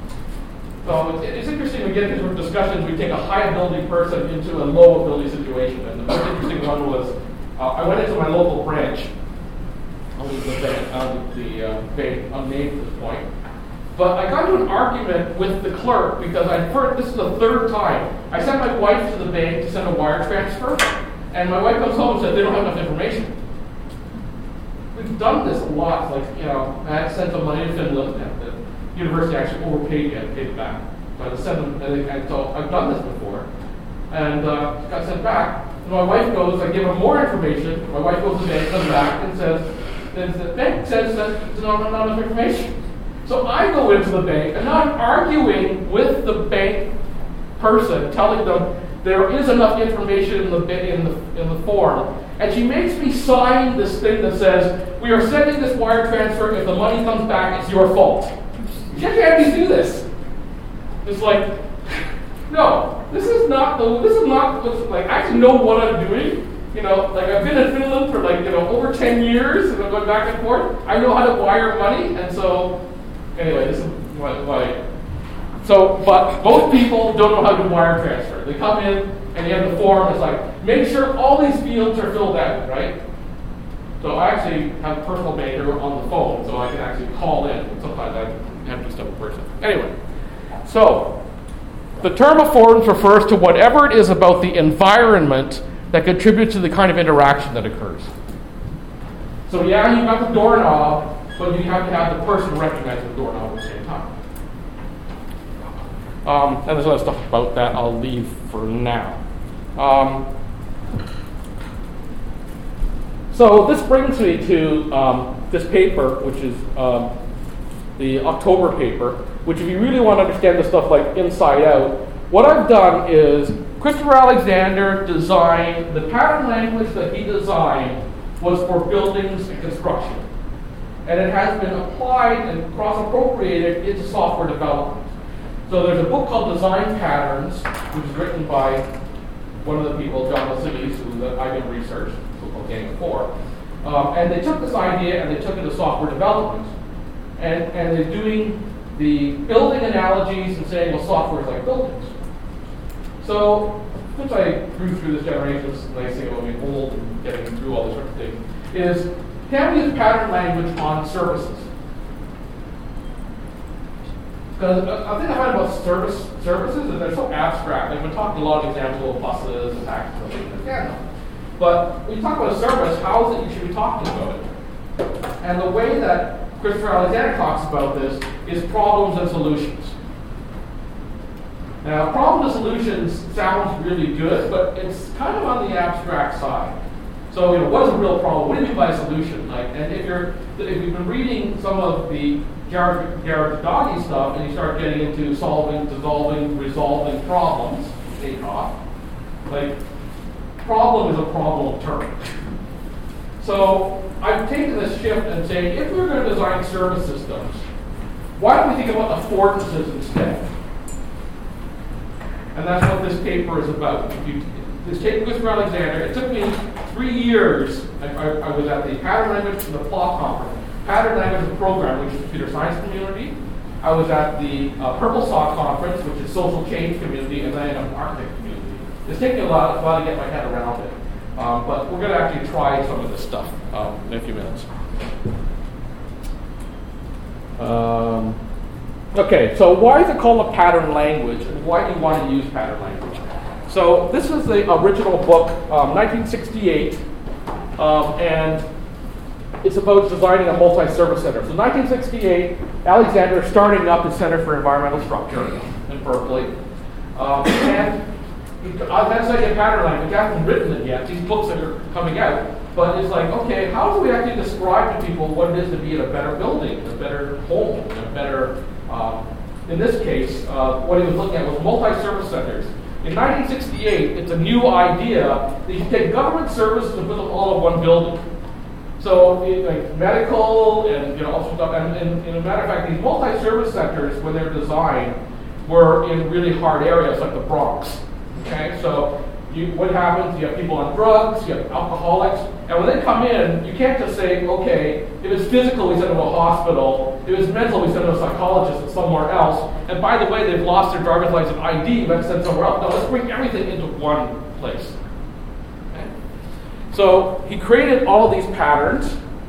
So it's, it's interesting, we get into sort of discussions, we take a high-ability person into a low-ability situation. And the most interesting one was, uh, I went into my local branch. I'll leave the bank, uh, the uh, bank unnamed at this point. But I got into an argument with the clerk because I heard, this is the third time. I sent my wife to the bank to send a wire transfer, and my wife comes home and said they don't have enough information. We've done this a lot. Like, you know, I had to send some money to Finland, and the university actually overpaid me and paid it back. So I had to send them, and, and so I've done this before. And uh, got sent back. And my wife goes, I give her more information. My wife goes to the bank, comes back, and says, the bank says that there's not enough information. So I go into the bank, and now I'm arguing with the bank person, telling them there is enough information in the in the in the form, and she makes me sign this thing that says we are sending this wire transfer. If the money comes back, it's your fault. You can't have me do this. It's like, no, this is not the this is not what's like. I actually know what I'm doing. You know, like I've been in Finland for like you know over ten years, and I'm going back and forth. I know how to wire money, and so. Anyway, this is what, what so, but most people don't know how to do wire transfer. They come in and you have the form, it's like, make sure all these fields are filled out, right? So I actually have a personal banker on the phone, so I can actually call in. Sometimes I have to do stuff in person. Anyway, so the term affordance refers to whatever it is about the environment that contributes to the kind of interaction that occurs. So yeah, you've got the doorknob, but you have to have the person recognize the doorknob at the same time. Um, and there's other stuff about that I'll leave for now. Um, so this brings me to um, this paper, which is um, the October paper, which if you really want to understand the stuff like inside out, what I've done is Christopher Alexander designed, the pattern language that he designed was for buildings and construction. And it has been applied and cross-appropriated into software development. So there's a book called Design Patterns, which is written by one of the people, John Lacides, who that I did research, okay, before. Um, and they took this idea and they took it to software development. And, and they're doing the building analogies and saying, well, software is like buildings. So, since I grew through this generation, this nice thing about being old and getting through all these sorts of things, is can we use pattern language on services? Because I think I find about service services is they're so abstract. Like, we've been talking a lot of examples of buses and taxis and things like that. But when you talk about a service, how is it you should be talking about it? And the way that Christopher Alexander talks about this is problems and solutions. Now, problems and solutions sounds really good, but it's kind of on the abstract side. So, you know, what is a real problem? What do you mean by a solution? Like, and if you're, if you've been reading some of the Garrett Doggy stuff, and you start getting into solving, dissolving, resolving problems, take off. Like, problem is a problem term. So, I've taken this shift and saying, if we're going to design service systems, why don't we think about affordances instead? And that's what this paper is about. If you, this tape Christopher Alexander, it took me three years. I, I, I was at the Pattern Language and the Plot Conference. Pattern Language Program, which is the computer science community. I was at the uh, Purple Sock Conference, which is social change community, and then an architect community. It's taken me a lot, a while to get my head around it. Um, but we're going to actually try some of this stuff um, in a few minutes. Um, okay, so why is it called a pattern language, and why do you want to use pattern language? So this is the original book, um, nineteen sixty-eight, um, and it's about designing a multi-service center. So nineteen sixty-eight, Alexander is starting up his Center for Environmental Structure in Berkeley, um, and uh, that's like a pattern language. I haven't written it yet. These books that are coming out. But it's like, okay, how do we actually describe to people what it is to be in a better building, a better home, a better, um, in this case, uh, what he was looking at was multi-service centers. In nineteen sixty-eight, it's a new idea that you take government services and put them all in one building. So, it, like medical and you know, all stuff. And, and, and, as a matter of fact, these multi-service centers, when they're designed, were in really hard areas like the Bronx. Okay, so you, what happens? You have people on drugs, you have alcoholics, and when they come in, you can't just say, okay, if it's physical, we send them to a hospital. If it's mental, we send them to a psychologist somewhere else. And by the way, they've lost their driver's license I D, we have to send somewhere else. No, let's bring everything into one place. Okay. So he created all of these patterns,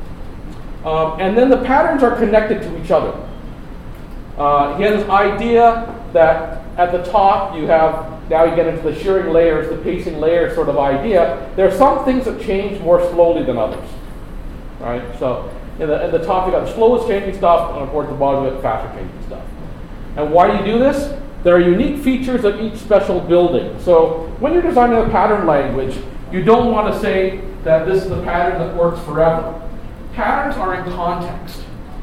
um, and then the patterns are connected to each other. Uh, he has this idea that at the top you have, now you get into the shearing layers, the pacing layer sort of idea. There are some things that change more slowly than others. Right? So in the, in the top, you've got the slowest changing stuff, and towards the bottom, you've got the faster changing stuff. And why do you do this? There are unique features of each special building. So when you're designing a pattern language, you don't want to say that this is the pattern that works forever. Patterns are in context.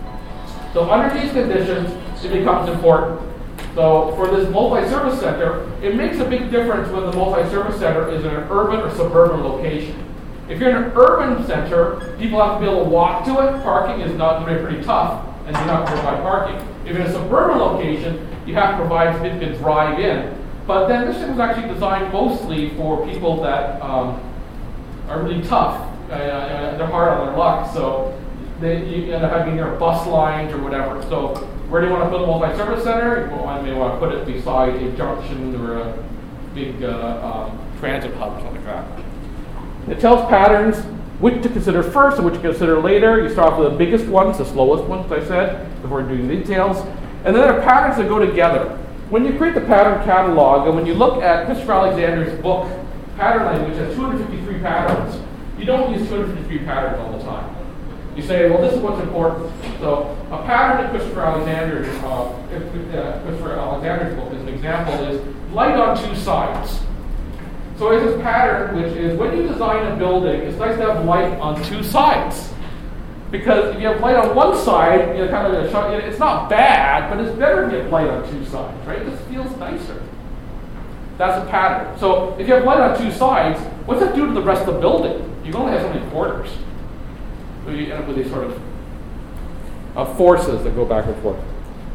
So under these conditions, it becomes important. So for this multi-service center, it makes a big difference whether the multi-service center is in an urban or suburban location. If you're in an urban center, people have to be able to walk to it. Parking is not going to be pretty tough, and you have to provide parking. If you're in a suburban location, you have to provide so people can drive in. But then this thing was actually designed mostly for people that um, are really tough. Uh, they're hard on their luck, so they you end up having their bus lines or whatever. So where do you want to put a multi-service center? You may want to put it beside a junction or a big uh, um, transit hub or something like that. It tells patterns which to consider first and which to consider later. You start off with the biggest ones, the slowest ones, as I said, before doing the details. And then there are patterns that go together. When you create the pattern catalog, and when you look at Christopher Alexander's book, Pattern Language, has two hundred fifty-three patterns. You don't use two hundred fifty-three patterns all the time. You say, well, this is what's important. So a pattern in Christopher Alexander's, uh, uh, Christopher Alexander's book, as an example, is light on two sides. So it's this pattern, which is when you design a building, it's nice to have light on two sides. Because if you have light on one side, you know, kind of a, it's not bad, but it's better to get light on two sides, right? It just feels nicer. That's a pattern. So if you have light on two sides, what's that do to the rest of the building? You can only have so many quarters. So you end up with these sort of uh, forces that go back and forth.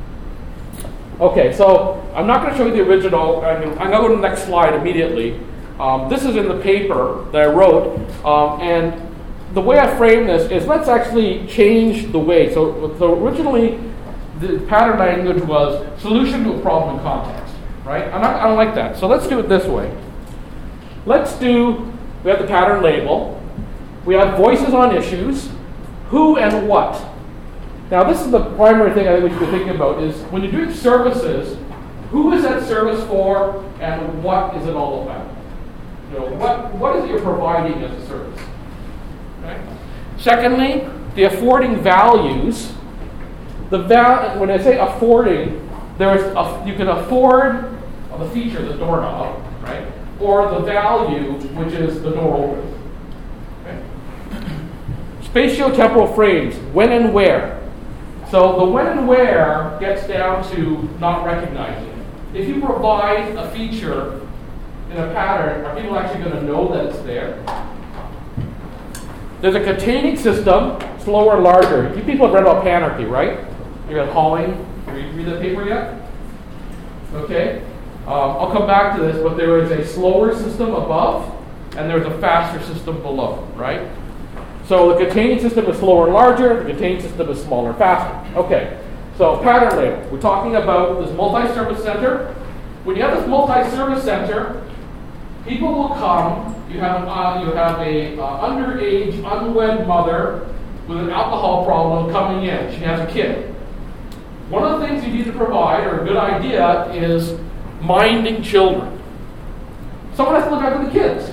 Okay, so I'm not going to show you the original. I'm going to go to the next slide immediately. Um, this is in the paper that I wrote, um, and the way I frame this is let's actually change the way. So, so originally, the pattern language was solution to a problem in context, right? I'm not, I don't like that. So let's do it this way. Let's do, we have the pattern label. We have voices on issues, who and what. Now this is the primary thing I think we should be thinking about is when you're doing services, who is that service for and what is it all about? You know, what, what is it you're providing as a service? Okay. Secondly, the affording values. The val- when I say affording, there's a, you can afford the feature, the doorknob, right? Or the value, which is the door open. Okay. Spatiotemporal frames, when and where. So the when and where gets down to not recognizing. If you provide a feature in a pattern, are people actually going to know that it's there? There's a containing system, slower and larger. You people have read about panarchy, right? You got Halling. Have you read that paper yet? Okay. Um, I'll come back to this, but there is a slower system above, and there's a faster system below, right? So the containing system is slower and larger, the containing system is smaller and faster. Okay, so pattern label. We're talking about this multi-service center. When you have this multi-service center, people will come. You have uh, you have a uh, underage, unwed mother with an alcohol problem coming in. She has a kid. One of the things you need to provide, or a good idea, is minding children. Someone has to look after the kids.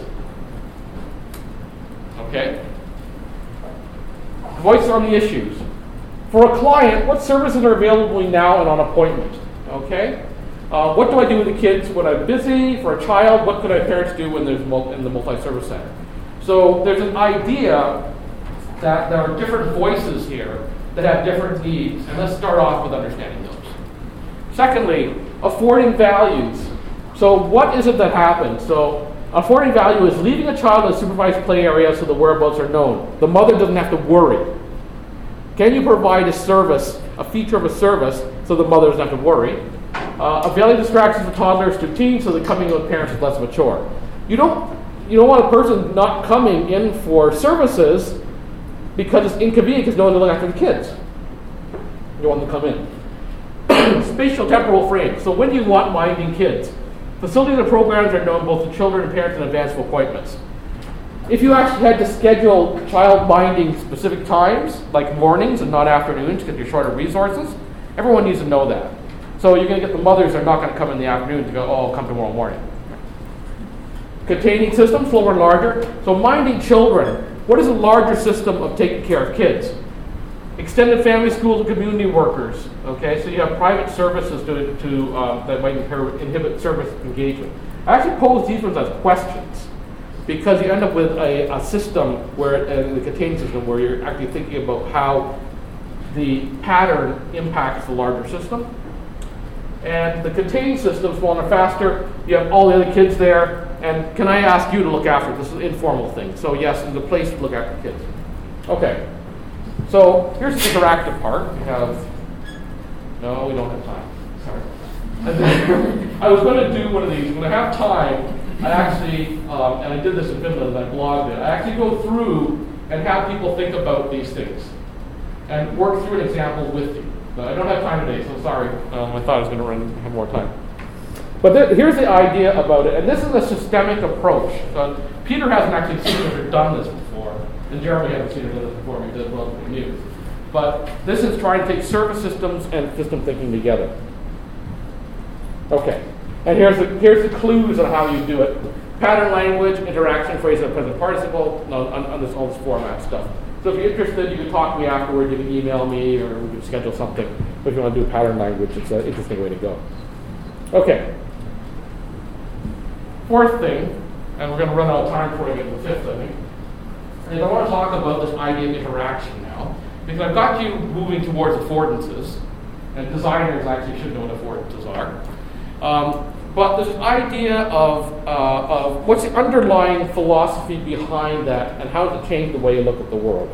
Okay? Voice on the issues. For a client, what services are available now and on appointment? Okay? Uh, what do I do with the kids when I'm busy? For a child, what could my parents do when there's mul- in the multi-service center? So there's an idea that there are different voices here that have different needs, and let's start off with understanding those. Secondly, affording values. So what is it that happens? So affording value is leaving a child in a supervised play area so the whereabouts are known. The mother doesn't have to worry. Can you provide a service, a feature of a service, so the mother doesn't have to worry? Uh, a value distractions for toddlers to teens so that coming with parents is less of a chore. You don't, you don't want a person not coming in for services because it's inconvenient because no one to look after the kids. You want them to come in. Spatial temporal frame. So when do you want minding kids? Facilities and programs are known both to children and parents in advance of appointments. If you actually had to schedule child minding specific times, like mornings and not afternoons because you're short of resources, everyone needs to know that. So you're going to get the mothers that are not going to come in the afternoon to go, oh, I'll come tomorrow morning. Containing system, slower and larger. So minding children. What is a larger system of taking care of kids? Extended family schools and community workers. Okay, so you have private services to, to uh, that might inhibit service engagement. I actually pose these ones as questions because you end up with a, a system where, uh, the containing system, where you're actually thinking about how the pattern impacts the larger system. And the containing system, smaller and faster, you have all the other kids there, and can I ask you to look after it? This is an informal thing. So yes, there's a place to look after kids. Okay. So here's the interactive part. We have, no, we don't have time. Sorry. I was going to do one of these. When I have time, I actually, um, and I did this in Finland, I blogged it, I actually go through and have people think about these things and work through an example with you. But I don't have time today, so sorry. Um, I thought I was going to run have more time. But there, here's the idea about it, and this is a systemic approach. So Peter hasn't actually seen it or done this before, and Jeremy hasn't seen it or done this before. We did relatively new. But this is trying to take service systems and system thinking together. Okay, and here's the here's the clues on how you do it: pattern language, interaction, phrase, and present participle. No, on, on this all this format stuff. So if you're interested, you can talk to me afterward, you can email me, or we can schedule something. But if you want to do pattern language, it's an interesting way to go. Okay. Fourth thing, and we're going to run out of time before we get to the fifth, I think, is I want to talk about this idea of interaction now, because I've got you moving towards affordances, and designers actually should know what affordances are. Um, But this idea of, uh, of what's the underlying philosophy behind that, and how does it change the way you look at the world?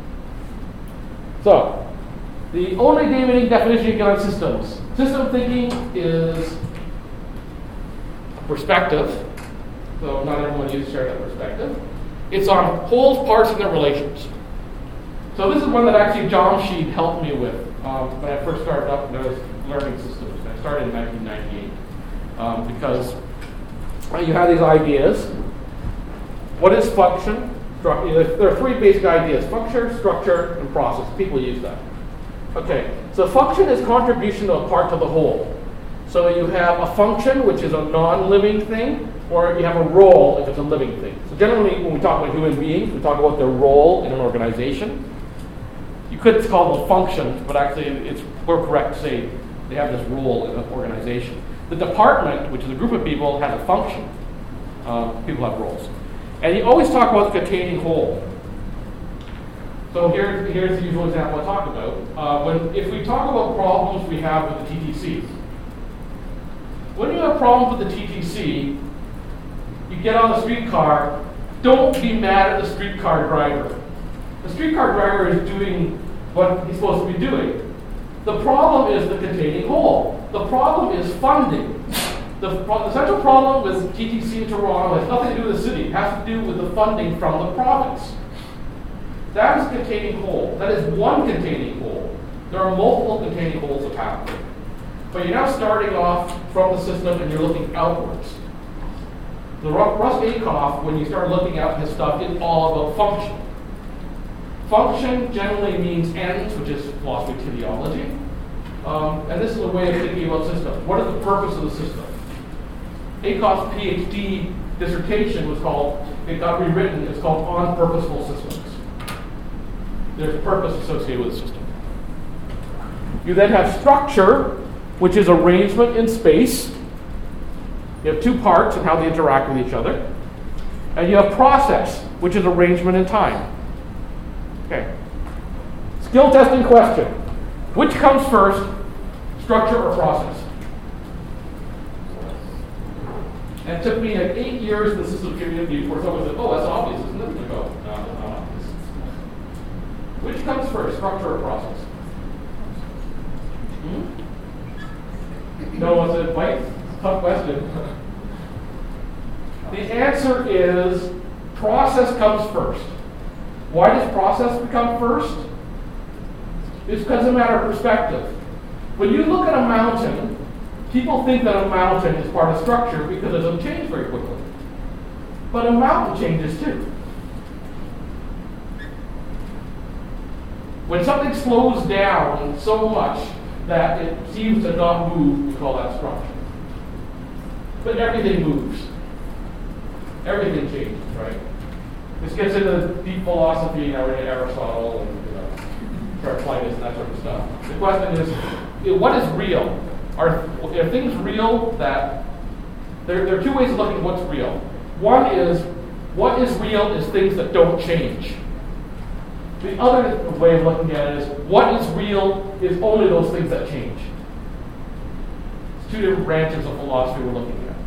So, the only David definition you get on systems. System thinking is perspective. So not everyone uses share that perspective. It's on wholes, parts, and their relations. So this is one that actually John Sheed helped me with um, when I first started up when I was learning systems. I started in nineteen ninety-eight. Um, because you have these ideas. What is function? Stru- there are three basic ideas: function, structure, and process. People use that. Okay, so function is contribution of a part to the whole. So you have a function, which is a non-living thing, or you have a role if it's a living thing. So generally, when we talk about human beings, we talk about their role in an organization. You could call them functions, but actually it's more correct to say they have this role in an organization. The department, which is a group of people, has a function. Um, people have roles. And you always talk about the containing whole. So here, here's the usual example I talk about. Uh, when, if we talk about problems we have with the T T C, when you have problems with the T T C, you get on the streetcar, don't be mad at the streetcar driver. The streetcar driver is doing what he's supposed to be doing. The problem is the containing whole. The problem is funding. The, the central problem with T T C in Toronto has nothing to do with the city. It has to do with the funding from the province. That is a containing hole. That is one containing hole. There are multiple containing holes that happen. But you're now starting off from the system and you're looking outwards. The Ru- Russ Aikoff, when you start looking at his stuff, it's all about function. Function generally means ends, which is philosophy teleology. Um, and this is a way of thinking about systems. What is the purpose of the system? Aikoff's PhD dissertation was called, it got rewritten, it's called On Purposeful Systems. There's purpose associated with the system. You then have structure, which is arrangement in space. You have two parts and how they interact with each other. And you have process, which is arrangement in time. Okay. Skill testing question. Which comes first, structure or process? And it took me like eight years in the system community before someone said, oh, that's obvious, isn't it? I go, no, that's not obvious. Which comes first, structure or process? Hmm? No one's advice? Tough question. The answer is process comes first. Why does process become first? It's because of a matter of perspective. When you look at a mountain, people think that a mountain is part of structure because it doesn't change very quickly. But a mountain changes too. When something slows down so much that it seems to not move, we call that structure. But everything moves. Everything changes, right? This gets into deep philosophy, now we're in Aristotle and you know, Heraclitus and that sort of stuff. The question is, you know, what is real? Are, are things real that, there, there are two ways of looking at what's real. One is, what is real is things that don't change. The other way of looking at it is, what is real is only those things that change. It's two different branches of philosophy we're looking at.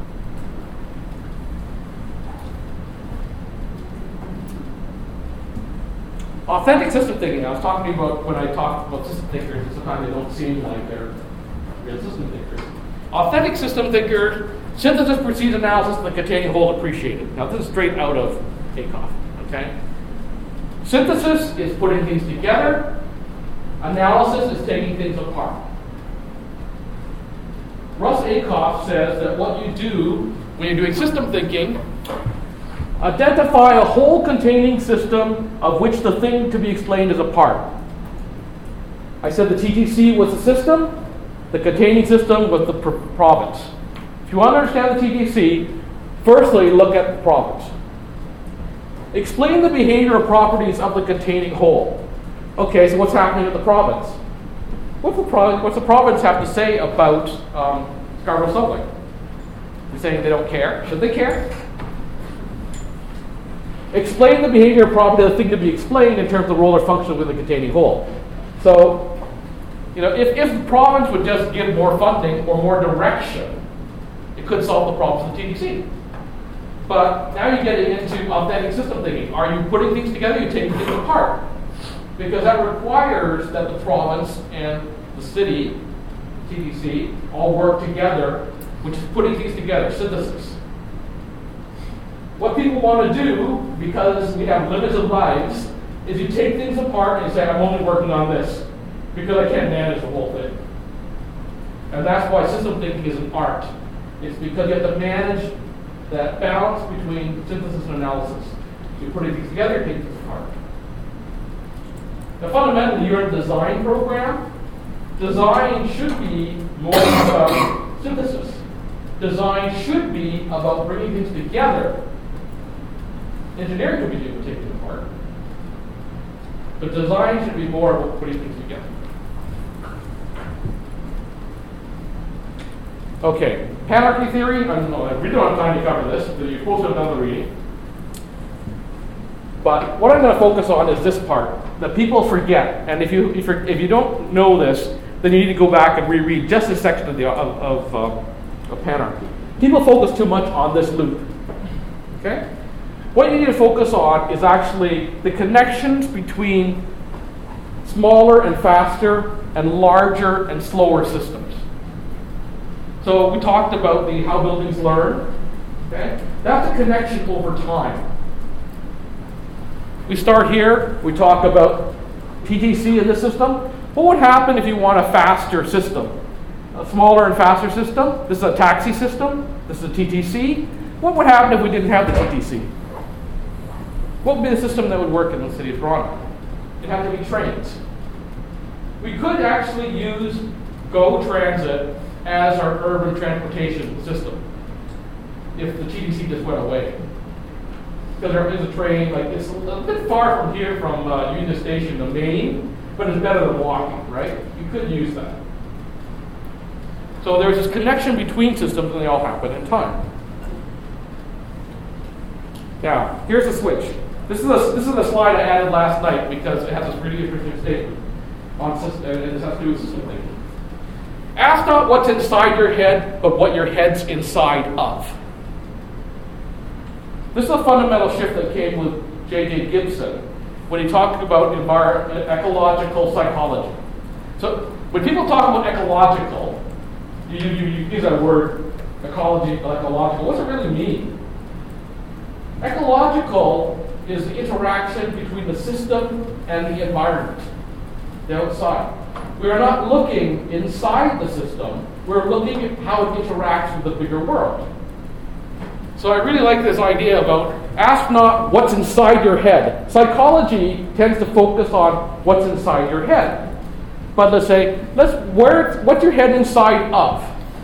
Authentic system thinking. I was talking about when I talk about system thinkers, sometimes they don't seem like they're real system thinkers. Authentic system thinker, synthesis precedes analysis of the containing whole appreciated. Now this is straight out of Aikoff, okay? Synthesis is putting things together. Analysis is taking things apart. Russ Aikoff says that what you do when you're doing system thinking, identify a whole containing system of which the thing to be explained is a part. I said the T T C was the system, the containing system was the pr- province. If you want to understand the T T C, firstly look at the province. Explain the behavioral properties of the containing whole. Okay, so what's happening at the province? What's the, pro- what's the province have to say about um, Scarborough Subway? You're saying they don't care? Should they care? Explain the behavior property of the thing to be explained in terms of the role or function within the containing whole. So, you know, if, if the province would just give more funding or more direction, it could solve the problems of the T T C. But now you're getting into authentic system thinking. Are you putting things together? You're taking things apart. Because that requires that the province and the city, T T C, all work together, which is putting things together, synthesis. What people want to do, because we have limited lives, is you take things apart and you say, I'm only working on this, because I can't manage the whole thing. And that's why system thinking is an art. It's because you have to manage that balance between synthesis and analysis. You're putting things together, you're taking things apart. Now fundamentally, you're in a design program. Design should be more about synthesis. Design should be about bringing things together. Engineering could be doing taking them apart. But design should be more about putting things together. Okay, panarchy theory. I don't know, we don't have time to cover this, but you're supposed to have done the reading. But what I'm going to focus on is this part that people forget. And if you if, if you don't know this, then you need to go back and reread just this section of the of, of, um, of panarchy. People focus too much on this loop. Okay. What you need to focus on is actually the connections between smaller and faster and larger and slower systems. So we talked about the how buildings learn. Okay? That's a connection over time. We start here, we talk about T T C in the system. What would happen if you want a faster system? A smaller and faster system? This is a taxi system. This is a T T C. What would happen if we didn't have the T T C? What would be the system that would work in the city of Toronto? It'd have to be trains. We could actually use GO Transit as our urban transportation system if the T T C just went away. Because there is a train, like it's a little bit far from here, from uh, Union Station to Maine, but it's better than walking, right? You could use that. So there's this connection between systems, and they all happen in time. Now, here's the switch. This is a, this is a slide I added last night because it has this really interesting statement on system, and it has to do with system thinking. Ask not what's inside your head, but what your head's inside of. This is a fundamental shift that came with J J Gibson when he talked about envir- ecological psychology. So when people talk about ecological, you, you, you use that word, ecology, ecological. What does it really mean? Ecological is the interaction between the system and the environment, the outside. We are not looking inside the system, we're looking at how it interacts with the bigger world. So I really like this idea about ask not what's inside your head. Psychology tends to focus on what's inside your head. But let's say, let's where what's your head inside of?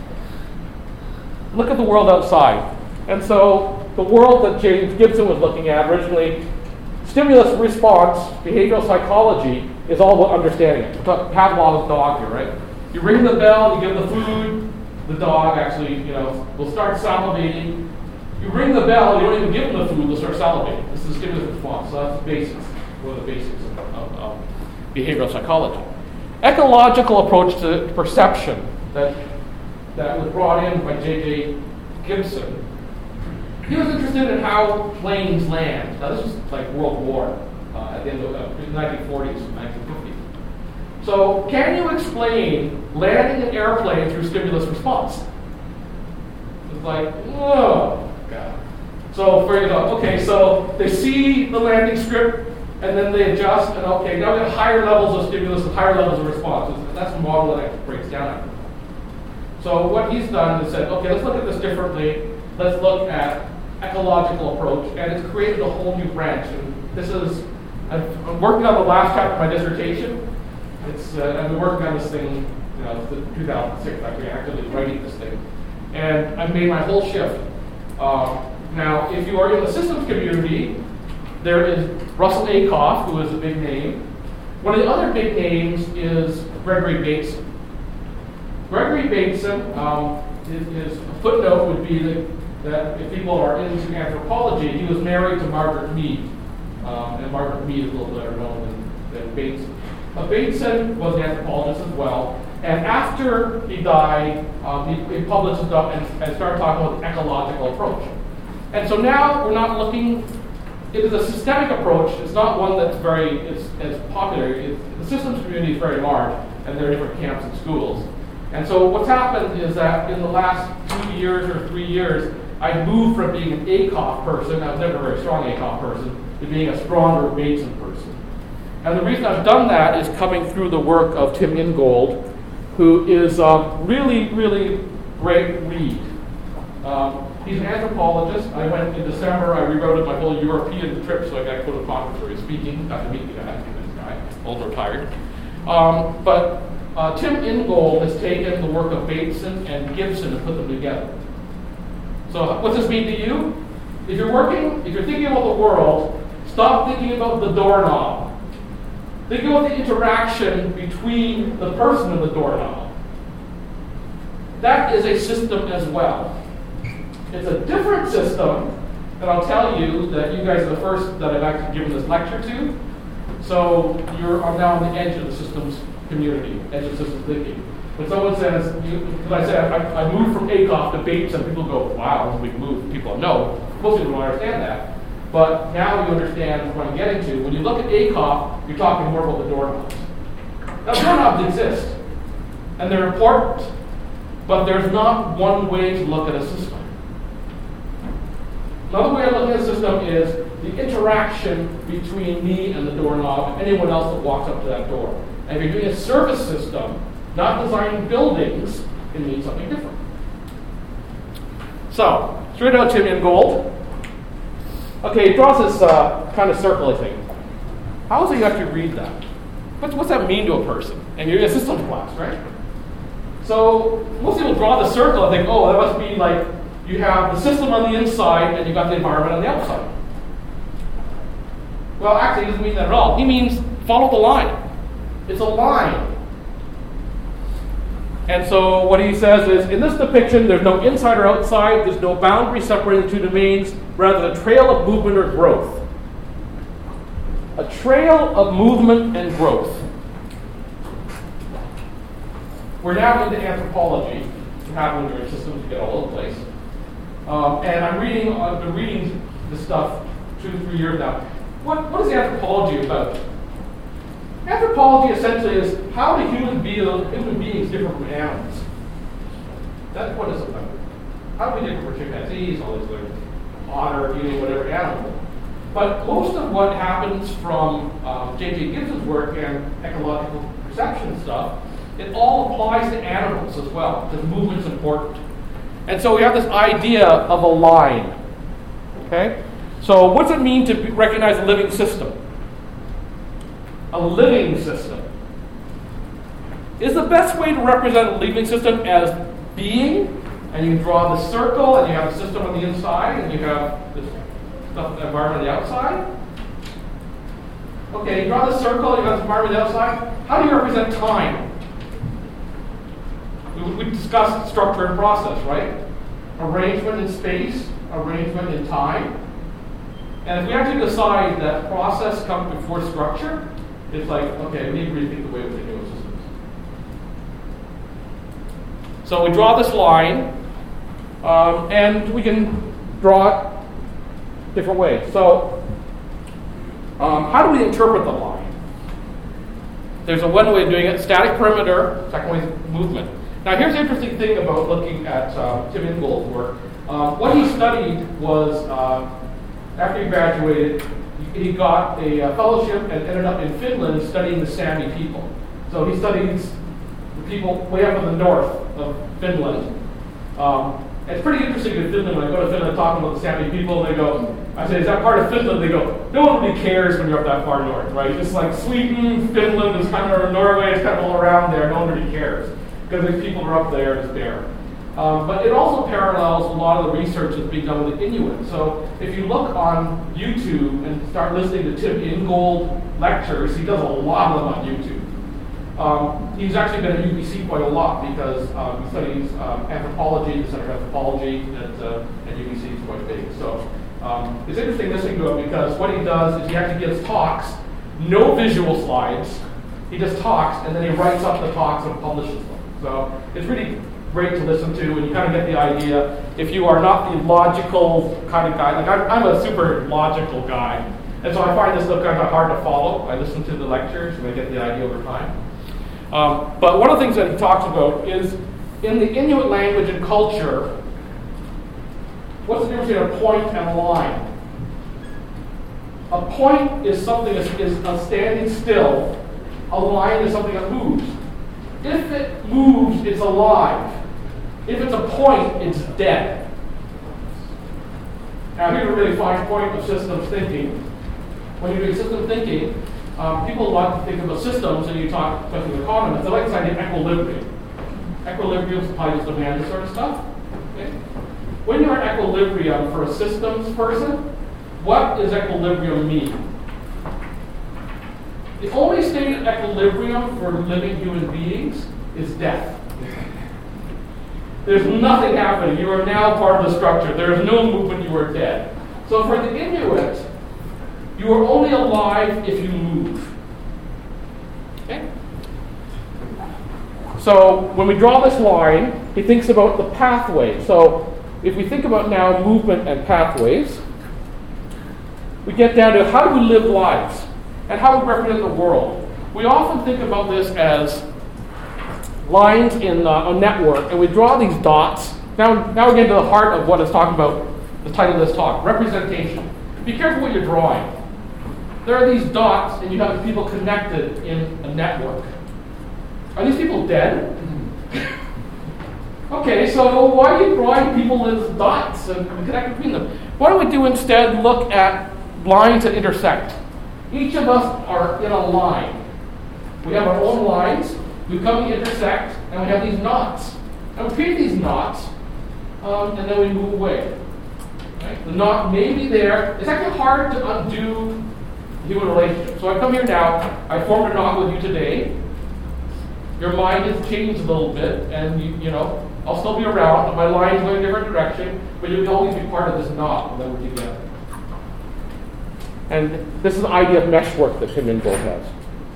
Look at the world outside. And so the world that James Gibson was looking at originally, stimulus response, behavioral psychology, is all about understanding it. Pavlov's dog here, right? You ring the bell, you give the food, the dog actually, you know, will start salivating. You ring the bell, you don't even give them the food, they'll start salivating. This is stimulus response. So that's the basics, one of the basics of, of, of behavioral psychology. Ecological approach to perception that, that was brought in by J J Gibson. He was interested in how planes land. Now this was like World War uh, at the end of the uh, nineteen forties, nineteen fifties. So can you explain landing an airplane through stimulus response? It's like, whoa. So for example, okay, so they see the landing script and then they adjust and okay, now we have higher levels of stimulus and higher levels of responses. And that's the model that it breaks down. So what he's done is said, okay, let's look at this differently. Let's look at ecological approach, and it's created a whole new branch. And this is, I'm working on the last chapter of my dissertation. It's uh, I've been working on this thing, you know, since two thousand six. I've been actively writing this thing, and I've made my whole shift. Um, now, if you are in the systems community, there is Russell Ackoff, who is a big name. One of the other big names is Gregory Bateson. Gregory Bateson, um, his, his footnote would be that, that if people are into anthropology, he was married to Margaret Mead. Um, and Margaret Mead is a little better known than, than Bateson. Uh, Bateson was an anthropologist as well. And after he died, um, he, he published his stuff and, and started talking about the ecological approach. And so now we're not looking, it is a systemic approach. It's not one that's very, it's, as popular. It's, the systems community is very large, and there are different camps and schools. And so what's happened is that in the last two years or three years, I moved from being an Ackoff person, I was never a very strong Ackoff person, to being a stronger Bateson person. And the reason I've done that is coming through the work of Tim Ingold, who is a really, really great read. Um, he's an anthropologist. I went in December, I rewrote my whole European trip, so I got to go to a conference where he was speaking, got to meet the guy, this guy, old or retired. Um, but uh, Tim Ingold has taken the work of Bateson and Gibson and put them together. So what's this mean to you? If you're working, if you're thinking about the world, stop thinking about the doorknob. Think about the interaction between the person and the doorknob. That is a system as well. It's a different system, and I'll tell you that you guys are the first that I've actually given this lecture to. So you're I'm now on the edge of the systems community, edge of systems thinking. When someone says, because I said I, I moved from Ackoff to Bateson, people go, wow, that's a big move. People know. Most people don't understand that. But now you understand what I'm getting to. When you look at Ackoff, you're talking more about the doorknobs. Now, doorknobs exist, and they're important. but there's not one way to look at a system. Another way of looking at a system is the interaction between me and the doorknob and anyone else that walks up to that door. And if you're doing a service system, not designing buildings, it means something different. So, straight out Tim Ingold. Okay, he draws this uh, kind of circle thing. How does he actually read that? What's, what's that mean to a person? And you're in a systems class, right? So, most people draw the circle and think, oh, that must be like you have the system on the inside and you've got the environment on the outside. Well, actually, he doesn't mean that at all. He means follow the line. It's a line. And so what he says is, in this depiction, there's no inside or outside, there's no boundary separating the two domains, rather a trail of movement or growth. A trail of movement and growth. We're now into anthropology. What happens when you're in systems, you get all over the place. Um, and I'm reading, I've been reading this stuff two to three years now. What, what is anthropology about? Anthropology essentially is how do human, be, human beings differ from animals? That's what it's about. How do we differ from chimpanzees, all these other otter, emu, whatever animal? But most of what happens from um, J J Gibbs's work and ecological perception stuff, it all applies to animals as well, because movement's important. And so we have this idea of a line. Okay? So what does it mean to recognize a living system? A living system. Is the best way to represent a living system as being, and you draw the circle, and you have the system on the inside, and you have this stuff, the environment on the outside? Okay, you draw the circle, you have the environment on the outside. How do you represent time? We, we discussed structure and process, right? Arrangement in space, arrangement in time. And if we actually decide that process comes before structure, it's like, okay, we need to rethink the way we think of systems. So we draw this line, um, and we can draw it different ways. So um, how do we interpret the line? There's a one way of doing it, static perimeter, second way is movement. Now here's the interesting thing about looking at uh, Tim Ingold's work. Um, what he studied was, uh, after he graduated, he got a uh, fellowship and ended up in Finland studying the Sami people. So he studies the people way up in the north of Finland. Um, it's pretty interesting in Finland. When I go to Finland talking about the Sami people, they go, I say, is that part of Finland? They go, no one really cares when you're up that far north, right? It's like Sweden, Finland, is kind of Norway, it's kind of all around there. No one really cares because the people are up there, it's there. Um, but it also parallels a lot of the research that's being done with the Inuit. So if you look on YouTube and start listening to Tim Ingold lectures, he does a lot of them on YouTube. Um, he's actually been at U B C quite a lot because um, he studies um, anthropology, the Center of Anthropology at, uh, at U B C is quite big. So um, it's interesting listening to him because what he does is he actually gives talks, no visual slides. He just talks and then he writes up the talks and publishes them. So it's really great to listen to, and you kind of get the idea. If you are not the logical kind of guy, like I'm, I'm a super logical guy, and so I find this stuff kind of hard to follow. I listen to the lectures and I get the idea over time. Um, but one of the things that he talks about is in the Inuit language and culture, what's the difference between a point and a line? A point is something that is a standing still. A line is something that moves. If it moves, it's alive. If it's a point, it's dead. Now, here's a really fine point of systems thinking. When you're doing systems thinking, um, people like to think about systems, and you talk, especially with economists, they like to say equilibrium. Equilibrium is how you demand this sort of stuff. Okay? When you're at equilibrium for a systems person, what does equilibrium mean? The only state of equilibrium for living human beings is death. There's nothing happening. You are now part of the structure. There is no movement. You are dead. So for the Inuit, you are only alive if you move. Okay? So when we draw this line, he thinks about the pathway. So if we think about now movement and pathways, we get down to how do we live lives? And how we represent the world. We often think about this as lines in uh, a network, and we draw these dots. Now, now we get to the heart of what it's talking about, the title of this talk, representation. Be careful what you're drawing. There are these dots, and you have people connected in a network. Are these people dead? Okay, so why are you drawing people as dots and connect between them? Why don't we do instead look at lines that intersect? Each of us are in a line. We have our own lines, we come to intersect, and we have these knots. And we create these knots, um, and then we move away. Right? The knot may be there. It's actually hard to undo human relationships. So I come here now, I formed a knot with you today. Your mind has changed a little bit, and you, you know, I'll still be around, and my line's going in a different direction, but you'll always be part of this knot that we're together. And this is the idea of meshwork that Tim Ingold has.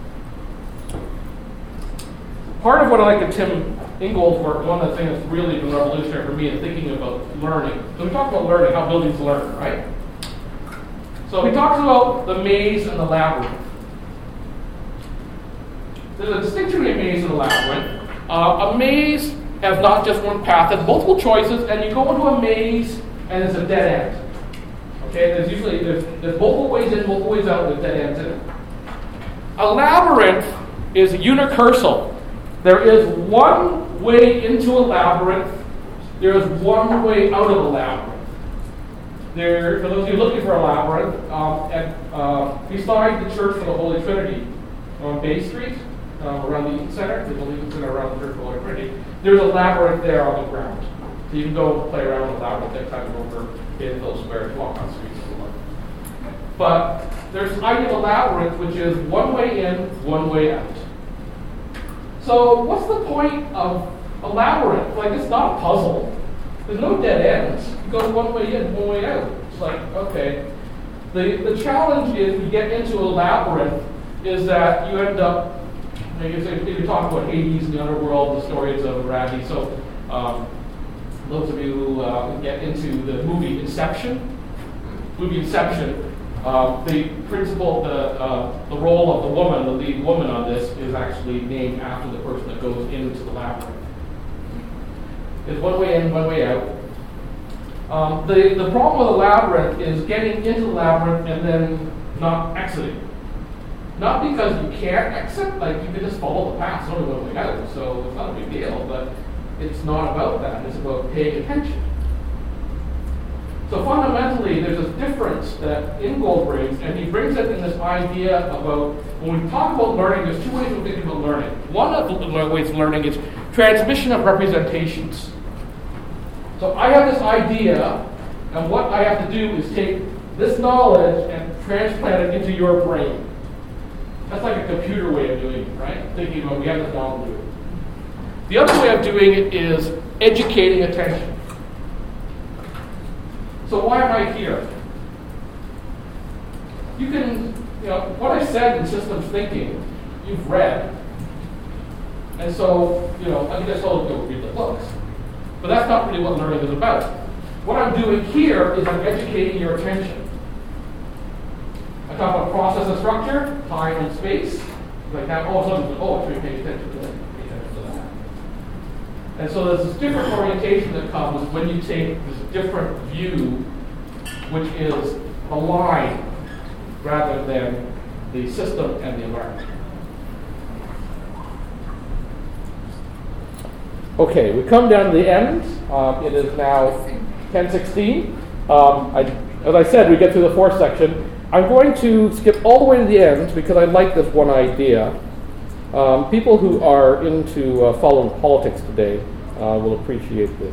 Part of what I like in Tim Ingold's work, one of the things that's really been revolutionary for me in thinking about learning. So we talk about learning, how buildings learn, right? So he talks about the maze and the labyrinth. There's a distinction between a maze and a labyrinth. Uh, a maze has not just one path, there's multiple choices, and you go into a maze and it's a dead end. Okay, there's usually there's, there's multiple ways in, multiple ways out, with dead ends in it. A labyrinth is unicursal. There is one way into a labyrinth, there is one way out of a labyrinth. There, for those of you looking for a labyrinth, um, at, uh, beside the Church for the Holy Trinity on Bay Street, uh, around the Eaton Center, there's a Eaton Center around the Church for the Holy Trinity, there's a labyrinth there on the ground. So you can go play around with the labyrinth next time you go over in those squares, walk on streets and stuff. But there's the idea of a labyrinth, which is one way in, one way out. So what's the point of a labyrinth? Like, it's not a puzzle. There's no dead ends. You go one way in, one way out. It's like, okay. The the challenge is you get into a labyrinth is that you end up, you know, if you talk about Hades and the underworld, the stories of Ravi. So um, those of you who uh, get into the movie Inception, movie Inception, uh, the principal, the uh, the role of the woman, the lead woman on this, is actually named after the person that goes into the labyrinth. It's one way in, one way out. Um, the, the problem with the labyrinth is getting into the labyrinth and then not exiting. Not because you can't exit, like you can just follow the path, it's only one way out, so it's not a big deal, but it's not about that, it's about paying attention. So fundamentally, there's a difference that Ingold brings, and he brings it in this idea about, when we talk about learning, there's two ways of thinking about learning. One of the ways of learning is transmission of representations. So I have this idea, and what I have to do is take this knowledge and transplant it into your brain. That's like a computer way of doing it, right? Thinking about, we have this knowledge. The other way of doing it is educating attention. So why am I here? You can, you know, what I said in systems thinking, you've read. And so, you know, I think I told you to go read the books. But that's not really what learning is about. What I'm doing here is I'm educating your attention. I talk about process and structure, time and space. Like that, all of a sudden, oh, I should pay attention to that, pay attention to that. And so there's this different orientation that comes when you take this different view, which is a line rather than the system and the environment. Okay, we come down to the end. Um, it is now ten sixteen. Um, I, as I said, we get through the fourth section. I'm going to skip all the way to the end because I like this one idea. Um, people who are into uh, following politics today uh, will appreciate this.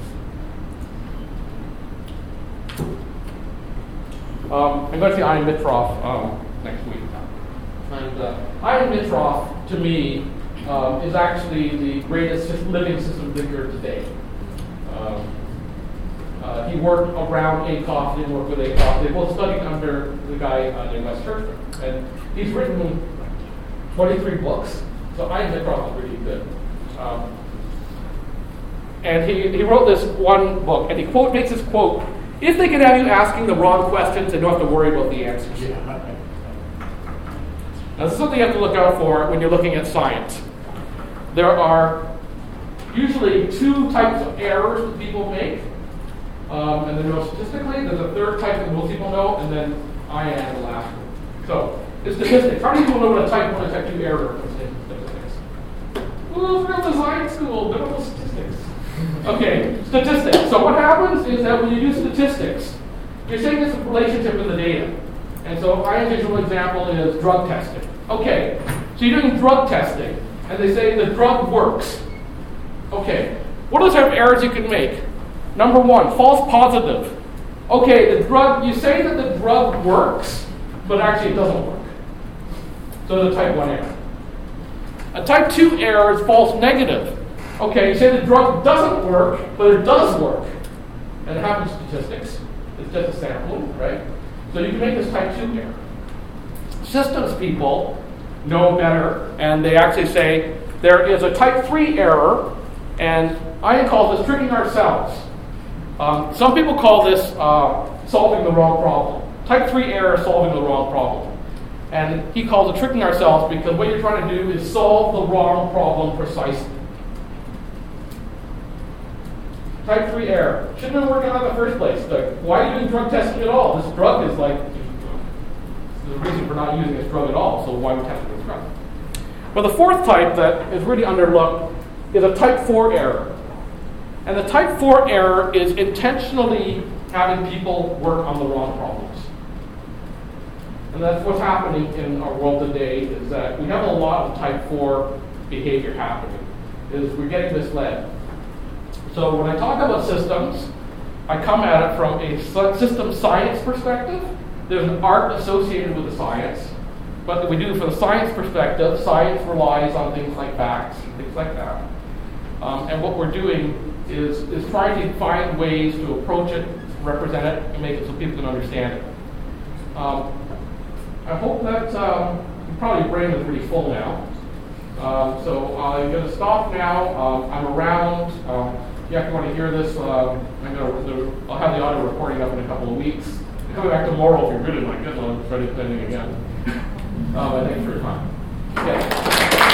Um, I'm going to see Ian Mitroff um, next week. And uh, Ian Mitroff, to me, Um, is actually the greatest living system thinker today. Um, uh, he worked around Acoff, didn't work with Acoff. They both studied under the guy uh, named Wes Churchman. And he's written twenty-three books, so Ian Mitroff is really good. Um, and he, he wrote this one book, and he quote makes this quote, if they can have you asking the wrong questions, they don't have to worry about the answers. Yeah. Now, this is something you have to look out for when you're looking at science. There are usually two types of errors that people make. Um, and then know statistically, there's a third type that most people know, and then I am the last one. So, the statistics. How many people know what a type one and type two error is in statistics? Ooh, real design school, biblical statistics. Okay, statistics. So what happens is that when you use statistics, you're saying there's a relationship in the data. And so my visual example is drug testing. Okay, so you're doing drug testing, and they say the drug works. Okay, what are the type of errors you can make? Number one, false positive. Okay, the drug, you say that the drug works, but actually it doesn't work. So the type one error. A type two error is false negative. Okay, you say the drug doesn't work, but it does work. And it happens in statistics. It's just a sampling, right? So you can make this type two error. Systems people know better, and they actually say there is a type three error, and I call this tricking ourselves. Um, some people call this uh, solving the wrong problem. Type three error is solving the wrong problem. And he calls it tricking ourselves because what you're trying to do is solve the wrong problem precisely. Type three error. Shouldn't have been working on in the first place. Like, why are you doing drug testing at all? This drug is like, the reason for not using this drug at all, so why would we test this drug? But the fourth type that is really underlooked is a type four error. And the type four error is intentionally having people work on the wrong problems. And that's what's happening in our world today, is that we have a lot of type four behavior happening, is we're getting misled. So when I talk about systems, I come at it from a system science perspective. There's an art associated with the science, but we do from the science perspective, science relies on things like facts and things like that. Um, and what we're doing is, is trying to find ways to approach it, represent it, and make it so people can understand it. Um, I hope that um, probably your brain is pretty full now. Um, so I'm going to stop now. Um, I'm around. Um, if you actually want to hear this, um, I'm going to, I'll have the audio recording up in a couple of weeks. I'm coming back tomorrow if you're really like this. I'll try to attending again. Uh, but thanks for your time. Yeah.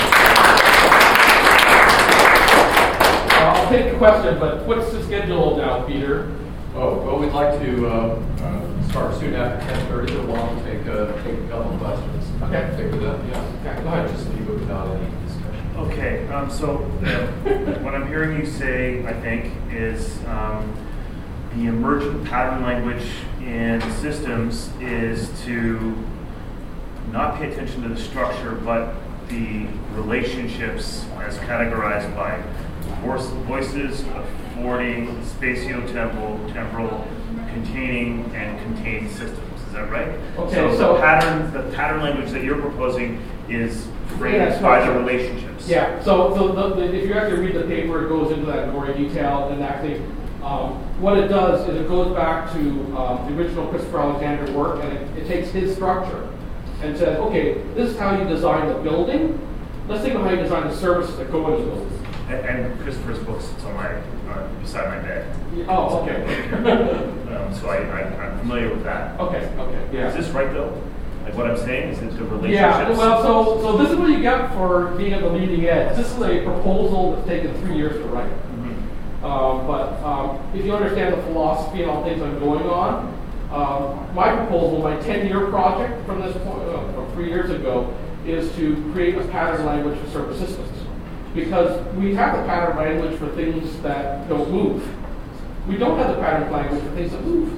Uh, I'll take the question, but what's the schedule now, Peter? Oh, well, we'd like to uh, uh, start soon after ten thirty, but we'll take, uh, take a couple of questions. Okay. Take it up, yeah. Okay, go ahead. Just leave it without any discussion. Okay, um, so uh, what I'm hearing you say, I think, is um, the emergent pattern language in systems is to not pay attention to the structure, but the relationships as categorized by voices, affording, spatio-temporal, temporal, containing, and contained systems. Is that right? Okay, so, so- the pattern, the pattern language that you're proposing is framed Yeah, by the structure. relationships. Yeah, so, so the, the, if you actually read the paper, it goes into that in more detail, and actually um, what it does is it goes back to um, the original Christopher Alexander work, and it, it takes his structure and says, okay, this is how you design the building. Let's think about how you design the services that go into the building. And, and Christopher's books is on my uh, beside my bed. Oh, okay. um, so I, I, I'm familiar with that. okay, okay, yeah. Is this right though? Like what I'm saying is that the relationships. Yeah, well, so so this is what you get for being at the leading edge. This is a proposal that's taken three years to write. Mhm. Um, but um, if you understand the philosophy and all things I'm going on, um, my proposal, my ten-year project from this point, uh, from three years ago, is to create a pattern language for service systems. Because we have the pattern language for things that don't move. We don't have the pattern language for things that move.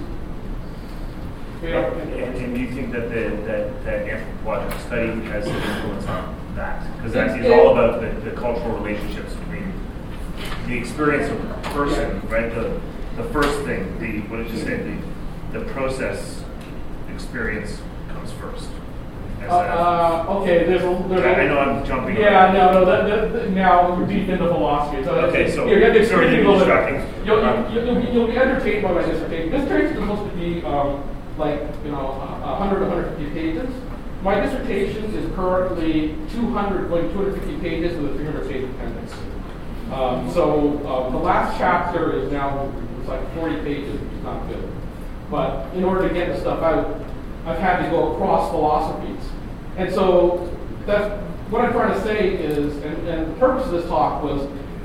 You know, And, and you think that the that, that anthropological study has an influence on that? Because that is all about the, the cultural relationships between the experience of the person, right? The the first thing, the what did you say? The the process experience comes first. As Uh, uh, okay, there's a, there's I a, know I'm jumping. Yeah, around. no, no, that, that, that- now we're deep into philosophy. So Okay, so you have to sorry to be experience a little bit. distracting. You'll, Um, you'll, you'll, you'll be entertained by my dissertation. This dissertation is supposed to be um, like, you know, one hundred, one hundred fifty pages. My dissertation is currently two hundred, going two hundred fifty pages with a three hundred page appendix. Um, so um, the last chapter is now, it's like forty pages, which is not good. But in order to get the stuff out, I've had to go across philosophies. And so that's what I'm trying to say is, and, and the purpose of this talk was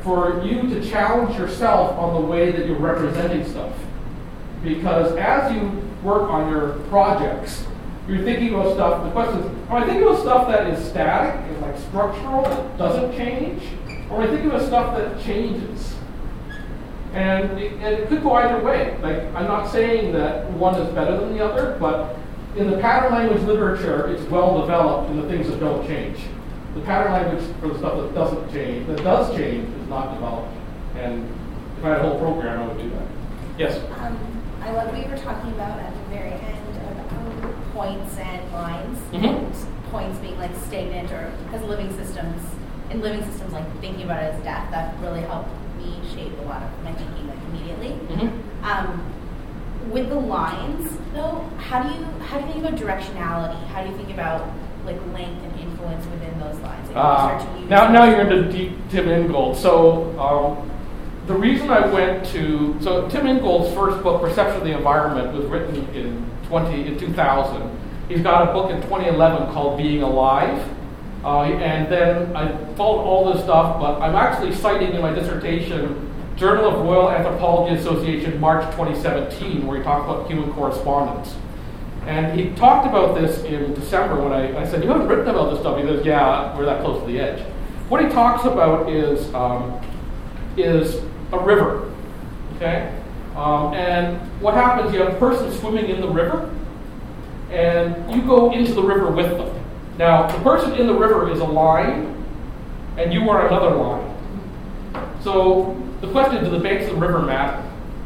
for you to challenge yourself on the way that you're representing stuff. Because as you work on your projects, you're thinking about stuff, the question is, am I thinking about stuff that is static, and like structural, that doesn't change? Or am I thinking about stuff that changes? And it, and it could go either way. Like, I'm not saying that one is better than the other, but in the pattern language literature, it's well developed in the things that don't change. The pattern language for the stuff that doesn't change, that does change, is not developed. And if I had a whole program, I would do that. Yes? Um, I love what you were talking about at the very end about points and lines, Mhm. and points being like stagnant or as living systems, in living systems, like thinking about it as death, that really helped me shape a lot of my thinking like immediately. Mhm. Um, with the lines, though, how do you how do you think about directionality? How do you think about like length and influence within those lines? Like, Uh, you start to use- now, now you're into deep Tim Ingold. So um, the reason I went to so Tim Ingold's first book, Perception of the Environment, was written in twenty in two thousand. He's got a book in twenty eleven called Being Alive, uh, and then I followed all this stuff. But I'm actually citing in my dissertation Journal of Royal Anthropology Association, March twenty seventeen, where he talks about human correspondence. And he talked about this in December when I, I said, you haven't written about this stuff. He goes, yeah, we're that close to the edge. What he talks about is um, is a river, okay? Um, and what happens, you have a person swimming in the river, and you go into the river with them. Now, the person in the river is a line, and you are another line. So the question is, do the banks of the river matter?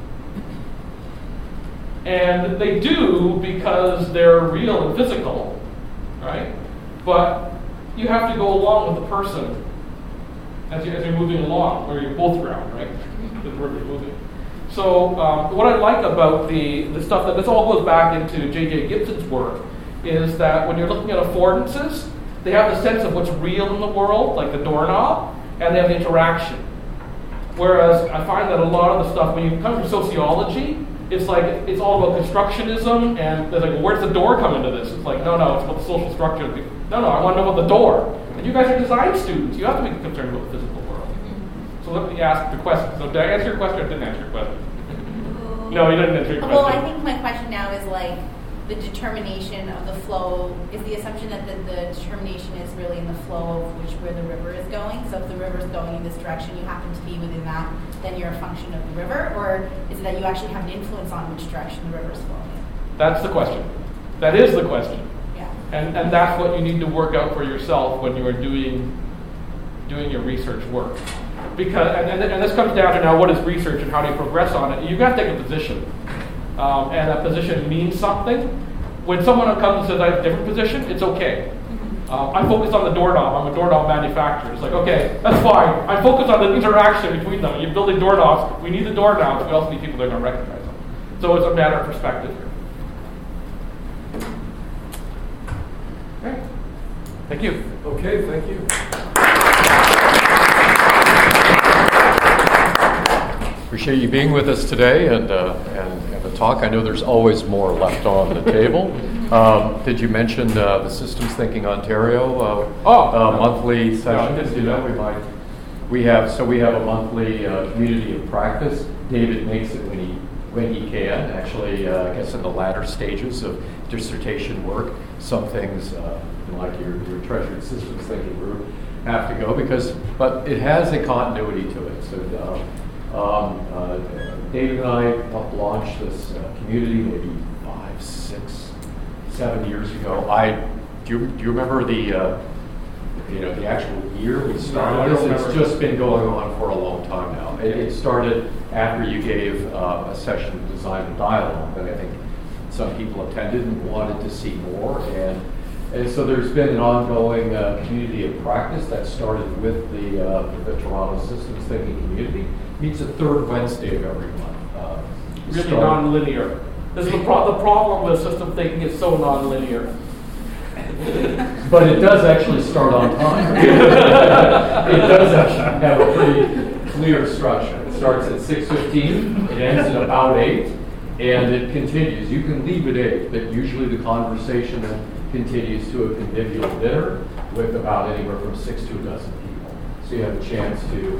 And they do because they're real and physical, right? But you have to go along with the person as, you, as you're moving along, or you're both around, right? The river's moving. So um, what I like about the, the stuff, that this all goes back into J J Gibson's work, is that when you're looking at affordances, they have the sense of what's real in the world, like the doorknob, and they have the interaction. Whereas I find that a lot of the stuff, when you come from sociology, it's like, it's all about constructionism, and they're like, well, where's the door come into this? It's like, no, no, it's about the social structure. No, no, I want to know about the door. And you guys are design students. You have to be concerned about the physical world. So let me ask the question. So did I answer your question or didn't answer your question? No, you didn't answer your question. Well, I think my question now is like the determination of the flow. Is the assumption that the, the determination is really in the flow of which where the river is going? So if the river is going in this direction, you happen to be within that, then you're a function of the river? Or is it that you actually have an influence on which direction the river is flowing in? That's the question. That is the question. Yeah. And and that's what you need to work out for yourself when you are doing doing your research work. Because and, and, and this comes down to now, what is research and how do you progress on it? You've got to take a position. Um, and that position means something. When someone comes and says, I have a different position, it's okay. Uh, I'm focused on the doorknob. I'm a doorknob manufacturer. It's like, okay, that's fine. I'm focused on the interaction between them. You're building doorknobs. We need the doorknobs. We also need people that are going to recognize them. So it's a matter of perspective here. Okay. Thank you. Okay, thank you. Appreciate you being with us today and, uh, and, and the talk. I know there's always more left on the table. Um, did you mention uh, the Systems Thinking Ontario uh, Oh, uh, no. monthly session? No, I didn't do that. We might. We have so we have a monthly uh, community of practice. David makes it when he when he can. Actually, uh, I guess in the latter stages of dissertation work, some things uh, like your your treasured systems thinking group have to go because, but it has a continuity to it. So. Uh, Um, uh, David and I helped launch this uh, community maybe five, six, seven years ago. I do. You, do you remember the uh, you know the actual year we started No, I this? don't It's remember. just been going on for a long time now. It, it started after you gave uh, a session of design and dialogue that I think some people attended and wanted to see more. And and so there's been an ongoing uh, community of practice that started with the uh, the Toronto Systems Thinking Community. Meets the third Wednesday of every month. Uh, Really start- non-linear. This is the, pro- the problem with system thinking, it's so non-linear. But it does actually start on time. It does actually have a pretty clear structure. It starts at six fifteen, it ends at about eight, and it continues. You can leave at eight, but usually the conversation then continues to a convivial dinner with about anywhere from six to a dozen people. So you have a chance to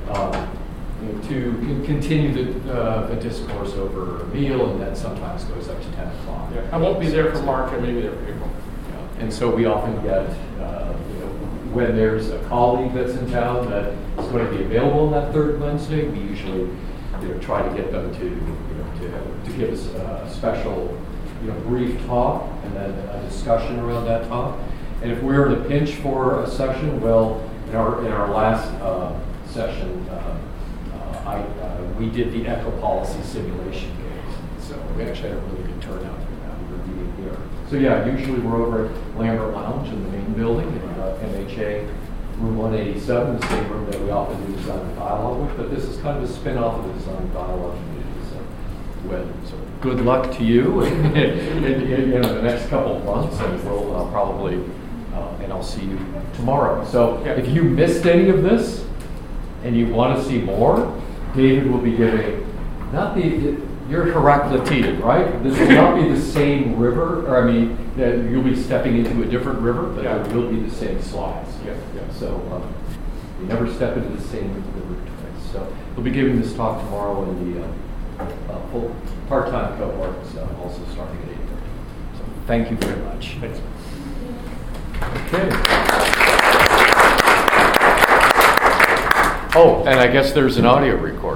um, you know, to con- continue the, uh, the discourse over a meal, and then sometimes goes up to ten o'clock. Yeah, I won't be there for March, I may be there for April. Yeah. And so we often get, uh, you know, when there's a colleague that's in town that is going to be available on that third Wednesday, we usually, you know, try to get them to, you know, to, to give us a special, you know, brief talk and then a discussion around that talk. And if we're in a pinch for a session, well, in our in our last uh, session, uh, uh, I uh, we did the eco policy simulation game, so we actually had a really good turnout for that. We were meeting here. So yeah, usually we're over at Lambert Lounge in the main building in uh, M H A room one eighty-seven, the same room that we often do design and dialogue with. But this is kind of a spin-off of the design and dialogue community. So, well, so good luck to you in, in, in, you know, the next couple of months, and we'll uh, probably. Uh, and I'll see you tomorrow. So Yeah. if you missed any of this and you want to see more, David will be giving, not the, you're Heraclitidan, right? This will not be the same river, or I mean, uh, you'll be stepping into a different river, but Yeah. there will be the same slides. Yeah, yeah. So um, you never step into the same river twice. So we'll be giving this talk tomorrow in the uh, uh, full part-time cohorts, uh, also starting at eight thirty. So thank you very much. Thanks. Okay. Oh, and I guess there's an audio recording.